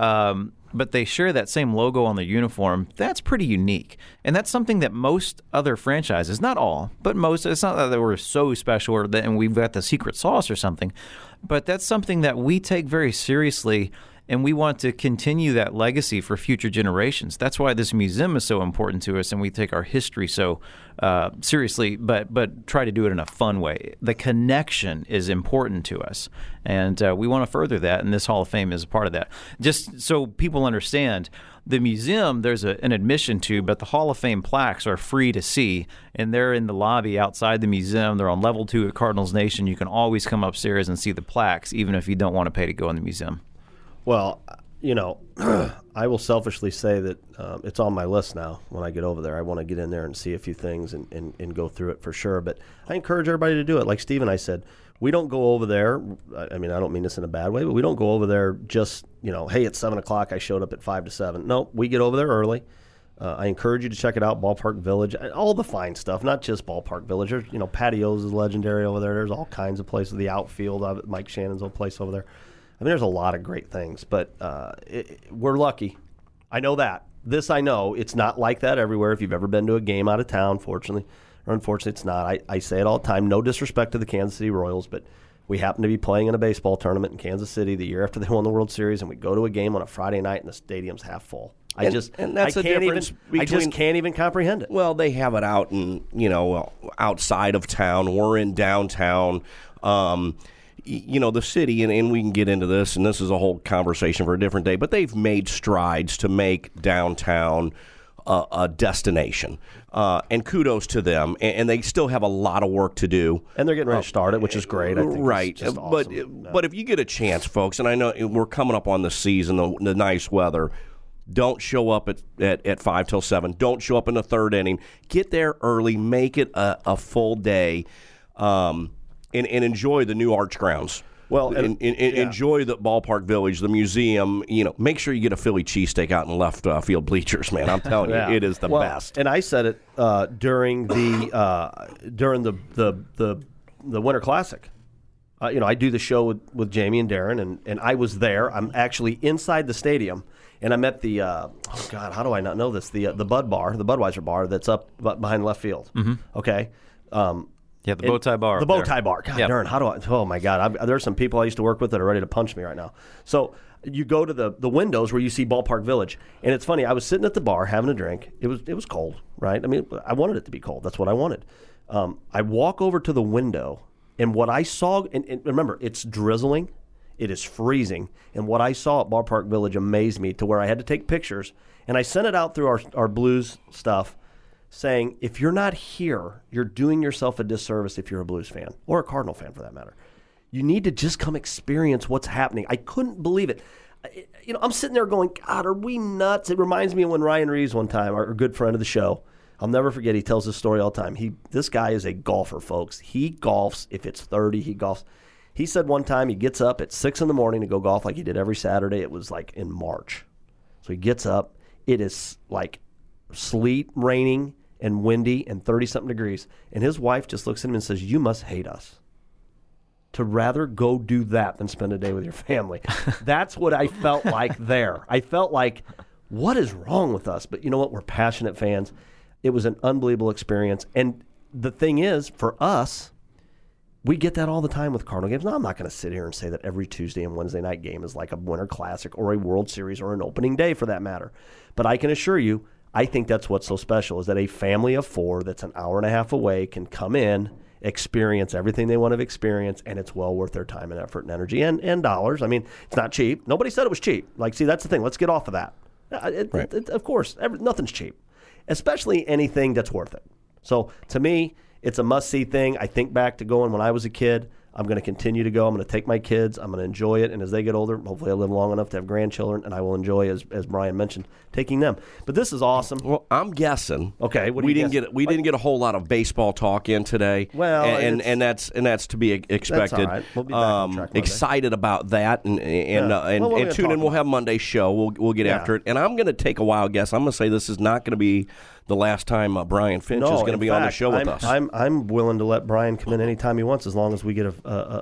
but they share that same logo on their uniform, that's pretty unique. And that's something that most other franchises, not all, but most, it's not that we're so special or that, and we've got the secret sauce or something, but that's something that we take very seriously, and we want to continue that legacy for future generations. That's why this museum is so important to us, and we take our history so seriously, but try to do it in a fun way. The connection is important to us, and we want to further that, and this Hall of Fame is a part of that. Just so people understand, the museum, there's an admission to, but the Hall of Fame plaques are free to see, and they're in the lobby outside the museum. They're on level 2 at Cardinals Nation. You can always come upstairs and see the plaques, even if you don't want to pay to go in the museum. Well, I will selfishly say that it's on my list now. When I get over there, I want to get in there and see a few things and go through it for sure. But I encourage everybody to do it. Like Steve and I said, we don't go over there. I mean, I don't mean this in a bad way, but we don't go over there just, hey, it's 7 o'clock. I showed up at 5 to 7. No, we get over there early. I encourage you to check it out, Ballpark Village, all the fine stuff, not just Ballpark Village. There's, Patios is legendary over there. There's all kinds of places. The outfield of it, Mike Shannon's old place over there. I mean, there's a lot of great things, but we're lucky. I know that. This I know. It's not like that everywhere. If you've ever been to a game out of town, fortunately or unfortunately, it's not. I say it all the time. No disrespect to the Kansas City Royals, but we happen to be playing in a baseball tournament in Kansas City the year after they won the World Series, and we go to a game on a Friday night, and the stadium's half full. I just can't even comprehend it. Well, they have it out in outside of town. We're in downtown. The city, and we can get into this, and this is a whole conversation for a different day, but they've made strides to make downtown a destination. And kudos to them. And they still have a lot of work to do. And they're getting ready to start it, which is great. I think right. It's just awesome. But if you get a chance, folks, and I know we're coming up on the season, the nice weather, don't show up at 5 till 7. Don't show up in the third inning. Get there early. Make it a full day. And enjoy the new Arch grounds. Well, enjoy the Ballpark Village, the museum. Make sure you get a Philly cheesesteak out in the left field bleachers, man. I'm telling you, it is the best. And I said it during the Winter Classic. I do the show with Jamie and Darren, and I was there. I'm actually inside the stadium, and I'm at the how do I not know this? The Bud Bar, the Budweiser bar that's up behind left field. Mm-hmm. Okay. Yeah, the bow tie bar. The bow tie bar. God darn, how do I? Oh, my God. There's some people I used to work with that are ready to punch me right now. So you go to the windows where you see Ballpark Village. And it's funny. I was sitting at the bar having a drink. It was cold, right? I mean, I wanted it to be cold. That's what I wanted. I walk over to the window, and what I saw, and remember, it's drizzling. It is freezing. And what I saw at Ballpark Village amazed me to where I had to take pictures. And I sent it out through our Blues stuff, saying, if you're not here, you're doing yourself a disservice if you're a Blues fan, or a Cardinal fan for that matter. You need to just come experience what's happening. I couldn't believe it. I'm sitting there going, God, are we nuts? It reminds me of when Ryan Reeves one time, our good friend of the show, I'll never forget, he tells this story all the time. This guy is a golfer, folks. He golfs. If it's 30, he golfs. He said one time he gets up at 6 in the morning to go golf like he did every Saturday. It was like in March. So he gets up. It is like sleet, raining, and windy, and 30-something degrees. And his wife just looks at him and says, you must hate us to rather go do that than spend a day with your family. That's what I felt like there. I felt like, what is wrong with us? But you know what? We're passionate fans. It was an unbelievable experience. And the thing is, for us, we get that all the time with Cardinal games. Now, I'm not going to sit here and say that every Tuesday and Wednesday night game is like a Winter Classic or a World Series or an opening day for that matter. But I can assure you, I think that's what's so special, is that a family of 4 that's an hour and a half away can come in, experience everything they want to experience, and it's well worth their time and effort and energy and dollars. I mean, it's not cheap. Nobody said it was cheap. Like, see, that's the thing. Let's get off of that. Of course, nothing's cheap, especially anything that's worth it. So to me, it's a must-see thing. I think back to going when I was a kid. I'm going to continue to go. I'm going to take my kids. I'm going to enjoy it. And as they get older, hopefully I live long enough to have grandchildren, and I will enjoy, as Brian mentioned, taking them. But this is awesome. Well, I'm guessing. Okay, we didn't get a whole lot of baseball talk in today. Well, and that's to be expected. That's all right. We'll be back on track Monday. Excited about that, and tune in. We'll have Monday's show. We'll get after it. And I'm going to take a wild guess. I'm going to say this is not going to be the last time Brian Finch is going to be on the show with us. I'm willing to let Brian come in anytime he wants, as long as we get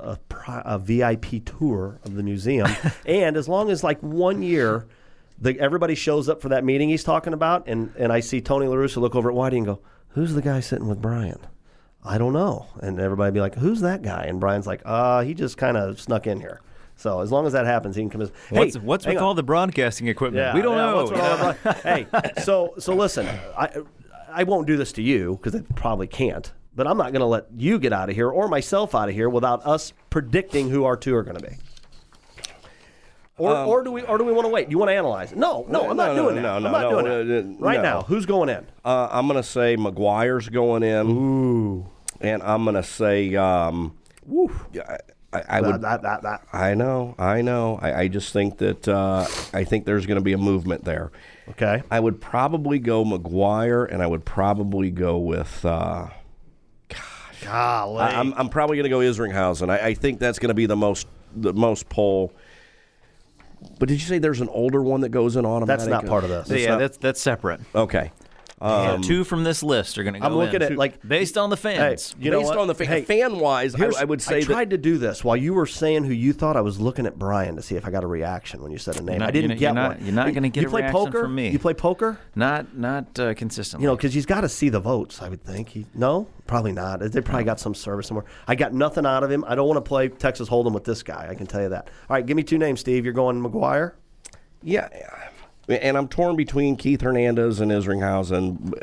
a VIP tour of the museum, and as long as like 1 year everybody shows up for that meeting he's talking about, and I see Tony La Russa look over at Whitey and go, who's the guy sitting with Brian? I don't know. And everybody be like, who's that guy? And Brian's like, he just kind of snuck in here. So as long as that happens, he can come in. Hey, what's with all the broadcasting equipment? Yeah, we don't know. Hey, so listen, I won't do this to you because I probably can't. But I'm not going to let you get out of here or myself out of here without us predicting who our 2 are going to be. Or do we want to wait? You want to analyze it? No, I'm not doing that. I'm not doing that. Right now, who's going in? I'm going to say McGuire's going in. Ooh. And I'm going to say, I would. I know. I just think that I think there's going to be a movement there. Okay. I would probably go McGuire, and I would probably go with. Golly. I'm probably going to go Isringhausen. I think that's going to be the most pull. But did you say there's an older one that goes in automatic? That's not part of this. Yeah, that's separate. Okay. 2 from this list are going to go I'm looking in. at like based on the fans. Hey, based on the fan-wise, I would say I tried to do this while you were saying who you thought. I was looking at Brian to see if I got a reaction when you said a name. I didn't get one. You're not going to get a reaction poker? from me. You play poker? Not consistently. Because he's got to see the votes, I would think. No? Probably not. They probably got some service somewhere. I got nothing out of him. I don't want to play Texas Hold'em with this guy. I can tell you that. All right, give me 2 names, Steve. You're going McGuire? Yeah. And I'm torn between Keith Hernandez and Isringhausen.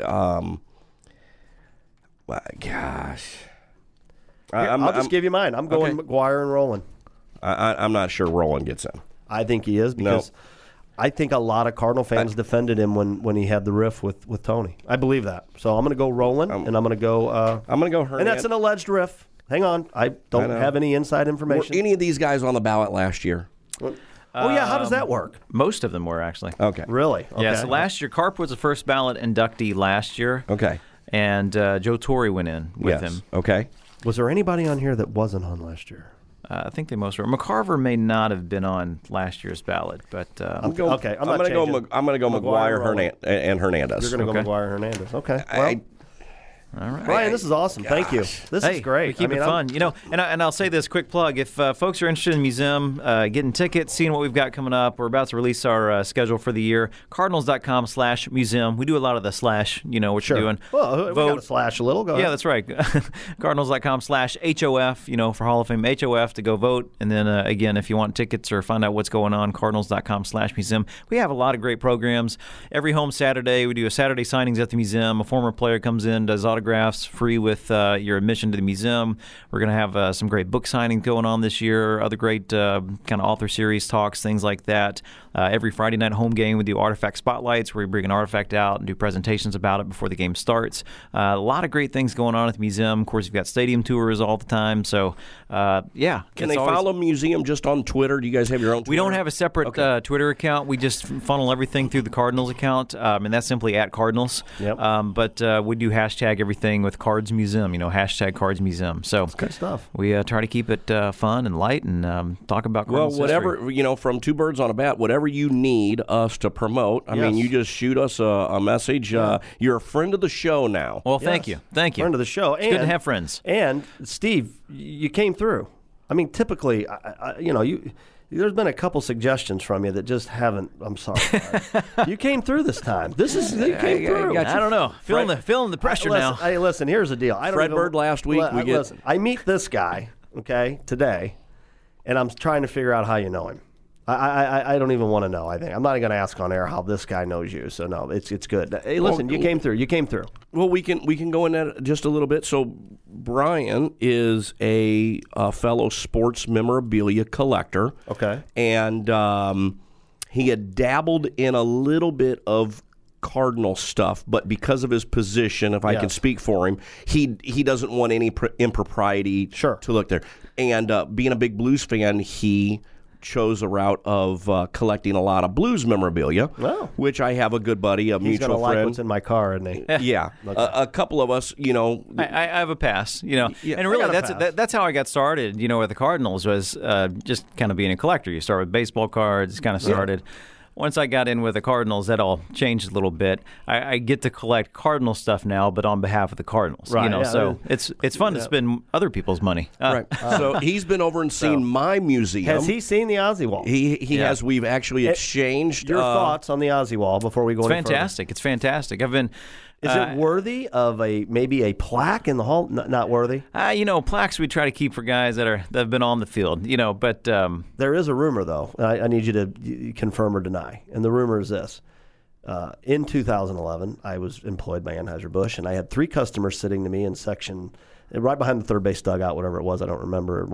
Gosh. I'll just give you mine. I'm going McGuire and Rowland. I'm not sure Rowland gets in. I think he is because I think a lot of Cardinal fans defended him when he had the riff with Tony. I believe that. So I'm going to go Rowland, and I'm going to go Hernandez. And that's an alleged riff. Hang on. I don't have any inside information. Were any of these guys on the ballot last year? How does that work? Most of them were, actually. Okay. Really? Okay. Yeah, so last year, Carp was the first ballot inductee last year. Okay. And Joe Torre went in with him. Okay. Was there anybody on here that wasn't on last year? I think they most were. McCarver may not have been on last year's ballot, but I'm going to go McGuire and Hernandez. You're going to go McGuire and Hernandez. Okay. All right. Brian, this is awesome. Thank you. This is great. We keep it fun. And I'll say this, quick plug. If folks are interested in the museum, getting tickets, seeing what we've got coming up, we're about to release our schedule for the year. Cardinals.com/museum. We do a lot of the / what you're doing. Well, we got to slash a little. Go ahead. Yeah, that's right. Cardinals.com/HOF, for Hall of Fame HOF to go vote. And then, again, if you want tickets or find out what's going on, Cardinals.com/museum. We have a lot of great programs. Every home Saturday, we do a Saturday signings at the museum. A former player comes in, does autographs free with your admission to the museum. We're going to have some great book signings going on this year, other great kind of author series talks, things like that. Every Friday night home game, we do artifact spotlights where we bring an artifact out and do presentations about it before the game starts. A lot of great things going on at the museum. Of course, you've got stadium tours all the time. So, yeah. Can they follow museum just on Twitter? Do you guys have your own Twitter? We don't have a separate Twitter account. We just funnel everything through the Cardinals account, and that's simply @Cardinals. Yep. But we do hashtag everything with Cards Museum, hashtag Cards Museum. So that's good stuff. We try to keep it fun and light and talk about Cardinals whatever, history. From Two Birds on a Bat, whatever you need us to promote, I mean, you just shoot us a message. You're a friend of the show now. Well, thank you. Thank you. Friend of the show. It's good to have friends. And, Steve, you came through. I mean, typically, there's been a couple suggestions from you that just haven't. I'm sorry. You came through this time. You came through. I don't know. Feeling the pressure now. Hey, listen. Here's the deal. Fred Bird last week. Listen. I meet this guy, today, and I'm trying to figure out how you know him. I don't even want to know. I think I'm not going to ask on air how this guy knows you. So no, it's good. Hey, listen. You came through. You came through. Well, we can go in that just a little bit. So Brian is a fellow sports memorabilia collector. Okay. And he had dabbled in a little bit of Cardinal stuff, but because of his position, if I can speak for him, he doesn't want any impropriety to look there. And being a big Blues fan, he chose a route of collecting a lot of Blues memorabilia, which I have a good buddy, a mutual friend. He's going to like what's in my car, isn't he? Yeah. A couple of us, I have a pass, and really that's how I got started, with the Cardinals was just kind of being a collector. You start with baseball cards, kind of started. Once I got in with the Cardinals, that all changed a little bit. I get to collect Cardinal stuff now, but on behalf of the Cardinals. Right, so it's fun to spend other people's money. Right. So he's been over and seen my museum. Has he seen the Ozzy Wall? He has. We've actually exchanged your thoughts on the Ozzy Wall before we go. It's fantastic. It's fantastic. I've been. Is it worthy of maybe a plaque in the hall? Not worthy. Plaques we try to keep for guys that have been on the field. But there is a rumor though. I need you to confirm or deny. And the rumor is this: in 2011, I was employed by Anheuser-Busch, and I had 3 customers sitting to me in section right behind the third base dugout, whatever it was. I don't remember,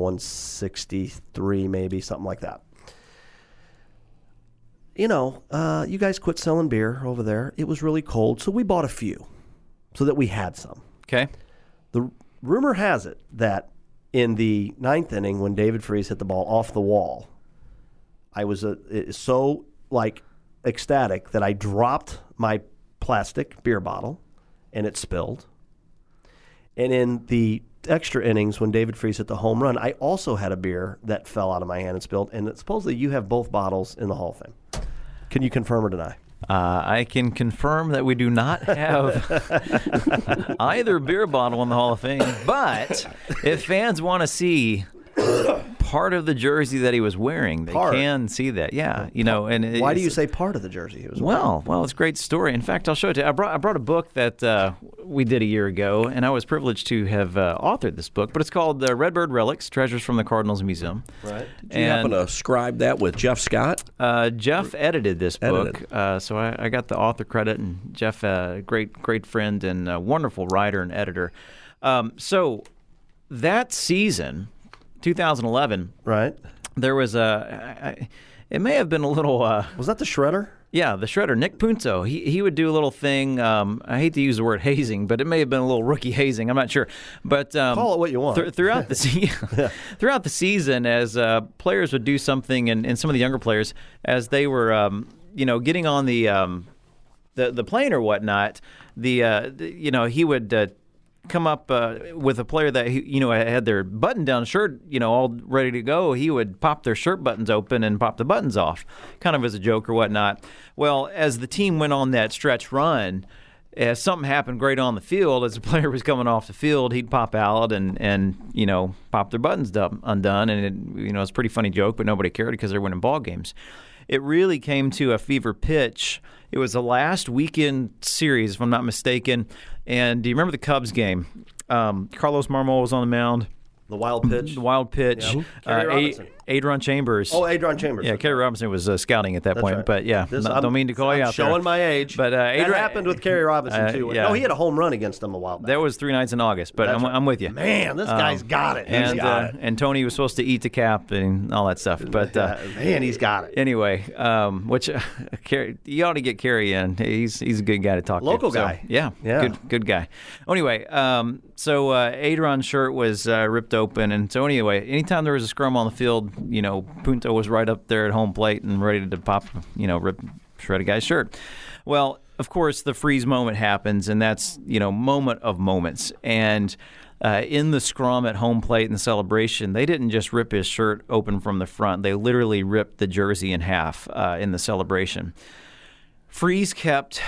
163 maybe, something like that. You guys quit selling beer over there. It was really cold, so we bought a few so that we had some. Okay. The rumor has it that in the 9th inning, when David Freese hit the ball off the wall, I was so ecstatic that I dropped my plastic beer bottle and it spilled. And in the extra innings, when David Freese hit the home run, I also had a beer that fell out of my hand and spilled. And supposedly you have both bottles in the Hall of Fame. Can you confirm or deny? I can confirm that we do not have either beer bottle in the Hall of Fame. But if fans want to see part of the jersey that he was wearing, they can see that. Yeah, And why do you say part of the jersey he was wearing? Well, it's a great story. In fact, I'll show it to you. I brought a book that we did a year ago, and I was privileged to have authored this book. But it's called Redbird Relics: Treasures from the Cardinals Museum. Right. Did you happen to scribe that with Jeff Scott? Jeff edited this book, so I got the author credit, and Jeff, great friend and a wonderful writer and editor. So that season, 2011, right? There was it may have been a little. Was that the shredder? Yeah, the shredder, Nick Punto. He would do a little thing. I hate to use the word hazing, but it may have been a little rookie hazing. I'm not sure, but call it what you want. Throughout the season, as players would do something, and some of the younger players, as they were getting on the plane or whatnot, he would. Come up with a player that had their button-down shirt, all ready to go. He would pop their shirt buttons open and pop the buttons off, kind of as a joke or whatnot. Well, as the team went on that stretch run, if something happened great on the field, as the player was coming off the field, he'd pop out and pop their buttons undone, and it was a pretty funny joke, but nobody cared because they're winning ball games. It really came to a fever pitch. It was the last weekend series, if I'm not mistaken. And do you remember the Cubs game? Carlos Marmol was on the mound. The wild pitch. The wild pitch. Yeah. Adron Chambers. Oh, Adron Chambers. Yeah, Kerry Robinson was scouting at that That's point. right. But yeah, don't mean to call you out there. Showing my age. But that happened with Kerry Robinson too. Yeah. No, he had a home run against them a while back. That was 3 nights in August. But I'm with you. Man, this guy's got it. And Tony was supposed to eat the cap and all that stuff. But man, he's got it. Anyway, which you ought to get Kerry in. He's a good guy to talk to. Local guy. Yeah. Good guy. Anyway, so Adron's shirt was ripped open, and so anyway, anytime there was a scrum on the field, Punto was right up there at home plate and ready to pop, shred a guy's shirt. Well, of course, the freeze moment happens, and that's moment of moments. And in the scrum at home plate in the celebration, they didn't just rip his shirt open from the front; they literally ripped the jersey in half in the celebration. Freeze kept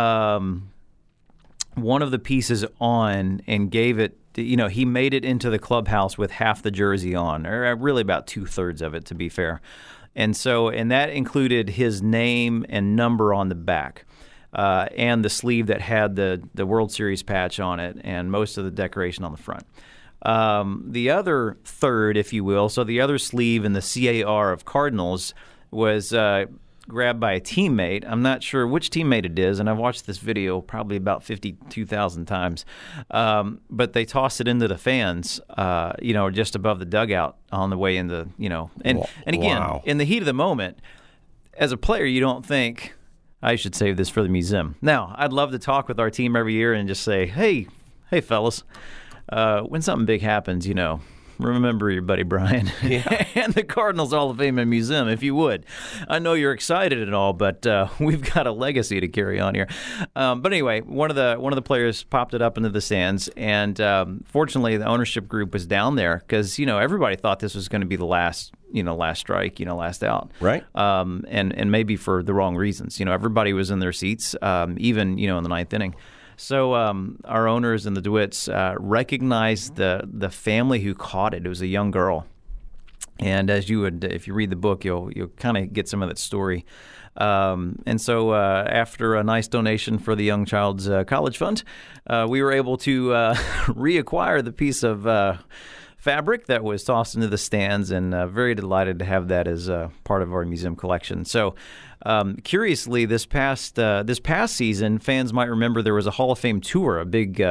one of the pieces on and gave it, he made it into the clubhouse with half the jersey on, or really about 2/3 of it, to be fair. And that included his name and number on the back, and the sleeve that had the World Series patch on it, and most of the decoration on the front. The other third, if you will, so the other sleeve in the CAR of Cardinals was grabbed by a teammate. I'm not sure which teammate it is, and I've watched this video probably about 52,000 times. But they tossed it into the fans, just above the dugout on the way into, and again, wow. In the heat of the moment, as a player, you don't think, I should save this for the museum. Now, I'd love to talk with our team every year and just say, hey, fellas, when something big happens, remember your buddy Brian and the Cardinals Hall of Fame and Museum, if you would. I know you're excited and all, but we've got a legacy to carry on here. But anyway, one of the players popped it up into the stands, and fortunately, the ownership group was down there because everybody thought this was going to be the last strike, last out, right? And maybe for the wrong reasons. Everybody was in their seats, even in the ninth inning. So our owners and the DeWitts recognized the family who caught it. It was a young girl, and as you would, if you read the book, you'll kind of get some of that story. And so after a nice donation for the young child's college fund, we were able to reacquire the piece of fabric that was tossed into the stands, and very delighted to have that as part of our museum collection. So. Curiously, this past season, fans might remember there was a Hall of Fame tour, a big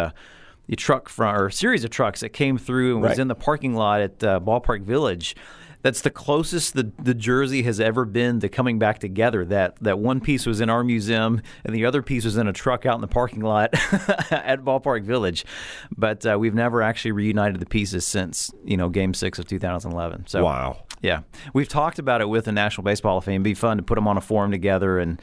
series of trucks that came through and was in the parking lot at Ballpark Village. That's the closest the jersey has ever been to coming back together. That one piece was in our museum, and the other piece was in a truck out in the parking lot at Ballpark Village. But we've never actually reunited the pieces since Game 6 of 2011. So wow. Yeah, we've talked about it with the National Baseball Hall of Fame. It'd be fun to put them on a forum together and,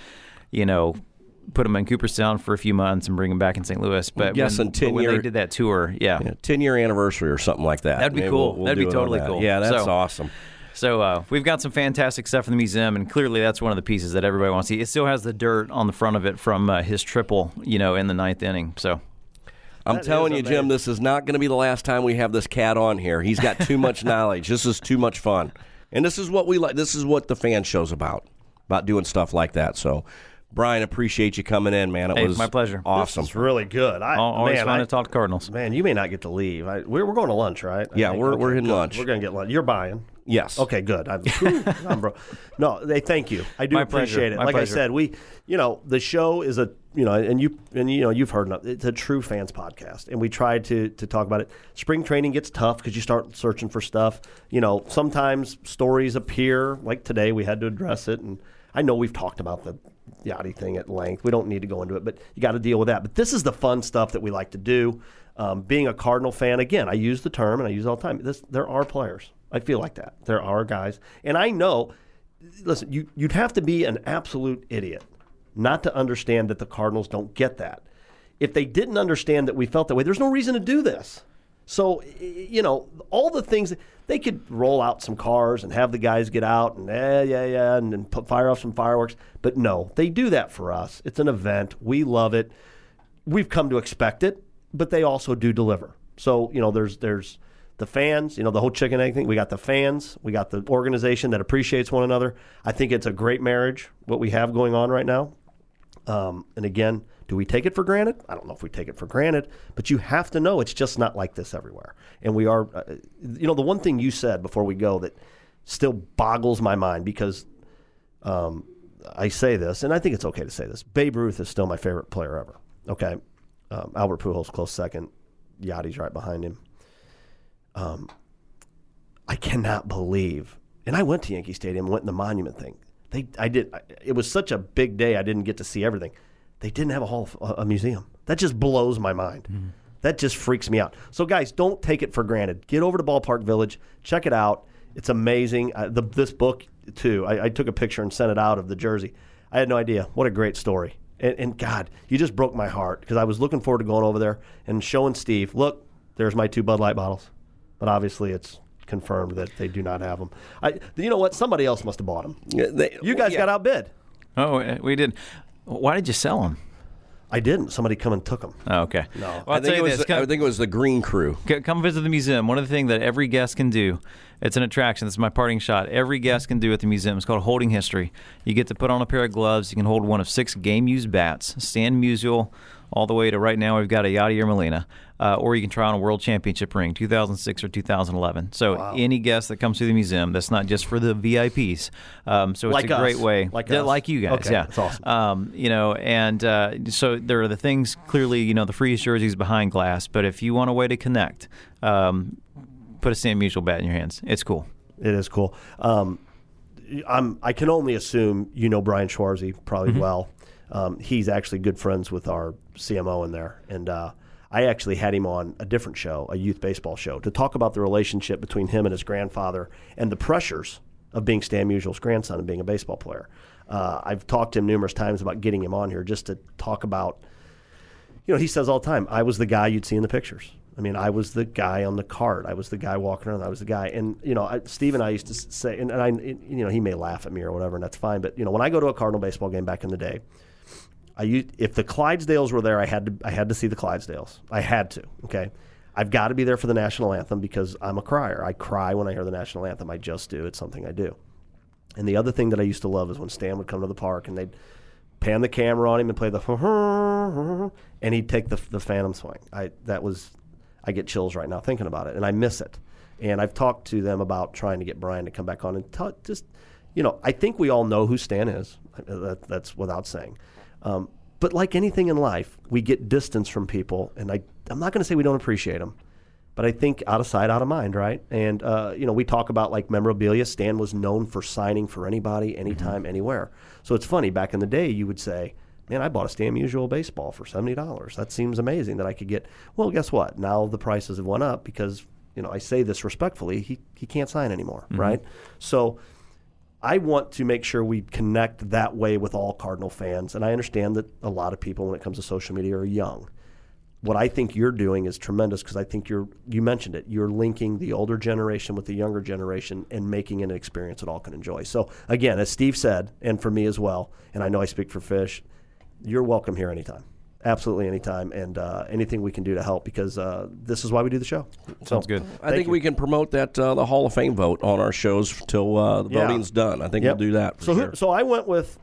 put them in Cooperstown for a few months and bring them back in St. Louis. But when they did that tour, 10-year anniversary or something like that. That'd be cool. That'd be totally cool. Yeah, that's awesome. So we've got some fantastic stuff in the museum, and clearly that's one of the pieces that everybody wants to see. It still has the dirt on the front of it from his triple, in the ninth inning. So. I'm telling you, Jim, this is not going to be the last time we have this cat on here. He's got too much knowledge. This is too much fun. And this is what we like. This is what the fan show's about doing stuff like that. So, Brian, appreciate you coming in, man. It was my pleasure. Awesome. It's really good. Always fun to talk Cardinals. Man, you may not get to leave. We're going to lunch, right? We're hitting lunch. We're going to get lunch. You're buying. Yes. Okay, good. No, thank you. I do appreciate it. Like I said, the show is and you've heard it. It's a true fans podcast, and we try to talk about it. Spring training gets tough because you start searching for stuff. Sometimes stories appear, like today we had to address it, and I know we've talked about the Yachty thing at length. We don't need to go into it, but you got to deal with that. But this is the fun stuff that we like to do. Being a Cardinal fan, again, I use the term and I use it all the time. There are players. I feel like that. There are guys. And I know, listen, you'd have to be an absolute idiot not to understand that the Cardinals don't get that. If they didn't understand that we felt that way, there's no reason to do this. So, all the things, they could roll out some cars and have the guys get out and and fire off some fireworks. But no, they do that for us. It's an event. We love it. We've come to expect it, but they also do deliver. So, there's the fans, the whole chicken egg thing. We got the fans. We got the organization that appreciates one another. I think it's a great marriage, what we have going on right now. And again, do we take it for granted? I don't know if we take it for granted, but you have to know it's just not like this everywhere. And we are, the one thing you said before we go that still boggles my mind because I say this, and I think it's okay to say this. Babe Ruth is still my favorite player ever. Okay, Albert Pujols close second. Yachty's right behind him. I cannot believe, and I went to Yankee Stadium, went in the monument thing. It was such a big day. I didn't get to see everything. They didn't have a museum. That just blows my mind. Mm-hmm. That just freaks me out. So, guys, don't take it for granted. Get over to Ballpark Village. Check it out. It's amazing. This book, too, I took a picture and sent it out of the jersey. I had no idea. What a great story. And God, you just broke my heart because I was looking forward to going over there and showing Steve, look, there's my 2 Bud Light bottles. But obviously it's confirmed that they do not have them. You know what? Somebody else must have bought them. You guys got outbid. Oh, we did. Why did you sell them? I didn't. Somebody come and took them. Oh, okay. No. Well, I think it was the Green Crew. Come visit the museum. One of the things that every guest can do, it's an attraction. This is my parting shot. Every guest can do at the museum. It's called Holding History. You get to put on a pair of gloves. You can hold one of 6 game-used bats, Stan Musial, all the way to right now we've got a Yadier Molina. Or you can try on a World Championship ring, 2006 or 2011. So any guest that comes to the museum, that's not just for the VIPs. So it's like a great way. Like you guys, okay, yeah. That's awesome. So there are the things, clearly, the freeze jerseys behind glass. But if you want a way to connect, put a Stan Musial bat in your hands. It's cool. It is cool. I can only assume you know Brian Schwarzy probably well. He's actually good friends with our CMO in there. And I actually had him on a different show, a youth baseball show, to talk about the relationship between him and his grandfather and the pressures of being Stan Musial's grandson and being a baseball player. I've talked to him numerous times about getting him on here just to talk about, he says all the time, I was the guy you'd see in the pictures. I mean, I was the guy on the cart. I was the guy walking around. I was the guy. And, Steve and I used to say, and he may laugh at me or whatever, and that's fine. But, when I go to a Cardinal baseball game back in the day, if the Clydesdales were there, I had to see the Clydesdales. I had to, okay? I've got to be there for the national anthem because I'm a crier. I cry when I hear the national anthem. I just do. It's something I do. And the other thing that I used to love is when Stan would come to the park and they'd pan the camera on him and play the and he'd take the Phantom swing. I get chills right now thinking about it, and I miss it. And I've talked to them about trying to get Brian to come back on and I think we all know who Stan is. That's without saying. But like anything in life, we get distance from people, and I'm not going to say we don't appreciate them, but I think out of sight, out of mind, right? And, we talk about like memorabilia. Stan was known for signing for anybody, anytime, anywhere. So it's funny, back in the day, you would say, man, I bought a Stan Musial baseball for $70. That seems amazing that I could get. Well, guess what? Now the prices have went up because, I say this respectfully, he can't sign anymore, right? So I want to make sure we connect that way with all Cardinal fans. And I understand that a lot of people, when it comes to social media, are young. What I think you're doing is tremendous because I think you mentioned it. You're linking the older generation with the younger generation and making it an experience that all can enjoy. So, again, as Steve said, and for me as well, and I know I speak for Fish, you're welcome here anytime. Absolutely anytime, and anything we can do to help because this is why we do the show. Sounds good. I think we can promote that the Hall of Fame vote on our shows till the voting's done. I think we'll do that. So I went with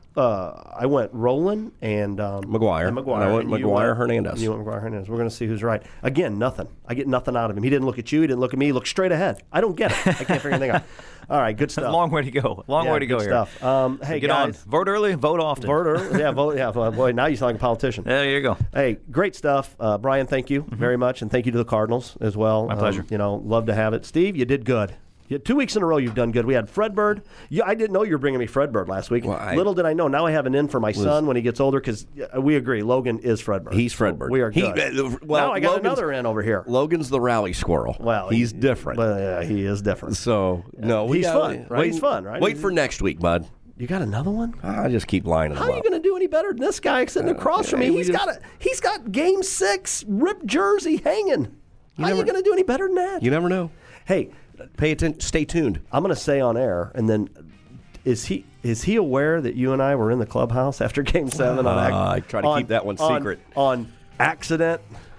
Roland and McGuire. And I went McGuire Hernandez. You went McGuire Hernandez. We're going to see who's right. Again, nothing. I get nothing out of him. He didn't look at you. He didn't look at me. He looked straight ahead. I don't get it. I can't figure anything out. All right, good stuff. Long way to go. Long way to go here. Stuff. Hey, get guys, on. Vote early, vote often. Vote early. Yeah, vote. Yeah, boy, now you sound like a politician. There you go. Hey, great stuff, Brian. Thank you very much, and thank you to the Cardinals as well. My pleasure. Love to have it. Steve, you did good. 2 weeks in a row you've done good. We had Fred Bird. I didn't know you were bringing me Fred Bird last week. Well, little did I know. Now I have an in for my son when he gets older because we agree. Logan is Fred Bird. He's Fred Bird. We are good. Now I got another in over here. Logan's the rally squirrel. Well, he's different. Well, yeah, he is different. So, no. He's fun, right? He's fun, right? Wait for next week, bud. You got another one? I just keep lining How them are you going to do any better than this guy sitting across from me? He's got Game 6 ripped jersey hanging. How are you going to do any better than that? You never know. Hey, pay attention. Stay tuned. I'm going to say on air, and then is he aware that you and I were in the clubhouse after Game 7? I try to keep that one secret. On accident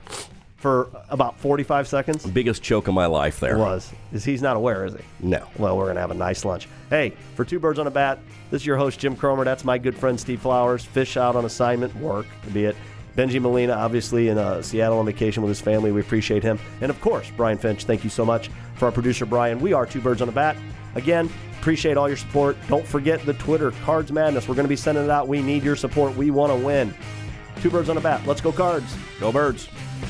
for about 45 seconds. Biggest choke of my life there. It was. He's not aware, is he? No. Well, we're going to have a nice lunch. Hey, for Two Birds on a Bat, this is your host, Jim Cromer. That's my good friend, Steve Flowers. Fish out on assignment, work, be it. Benji Molina, obviously, in Seattle on vacation with his family. We appreciate him. And, of course, Brian Finch, thank you so much. For our producer, Brian, we are Two Birds on a Bat. Again, appreciate all your support. Don't forget the Twitter, Cards Madness. We're going to be sending it out. We need your support. We want to win. Two Birds on a Bat. Let's go Cards. Go Birds.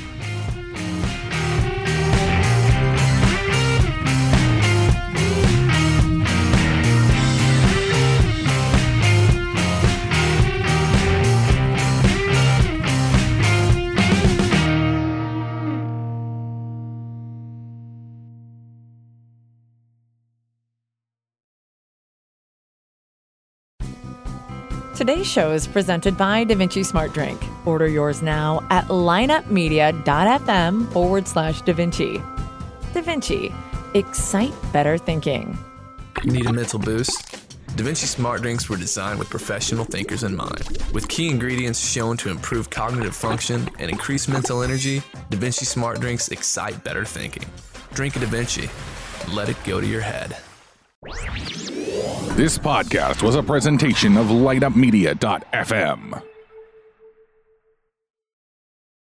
Today's show is presented by DaVinci Smart Drink. Order yours now at lineupmedia.fm/DaVinci. DaVinci. Excite better thinking. Need a mental boost? DaVinci Smart Drinks were designed with professional thinkers in mind. With key ingredients shown to improve cognitive function and increase mental energy, DaVinci Smart Drinks excite better thinking. Drink a DaVinci. Let it go to your head. This podcast was a presentation of LightUpMedia.fm.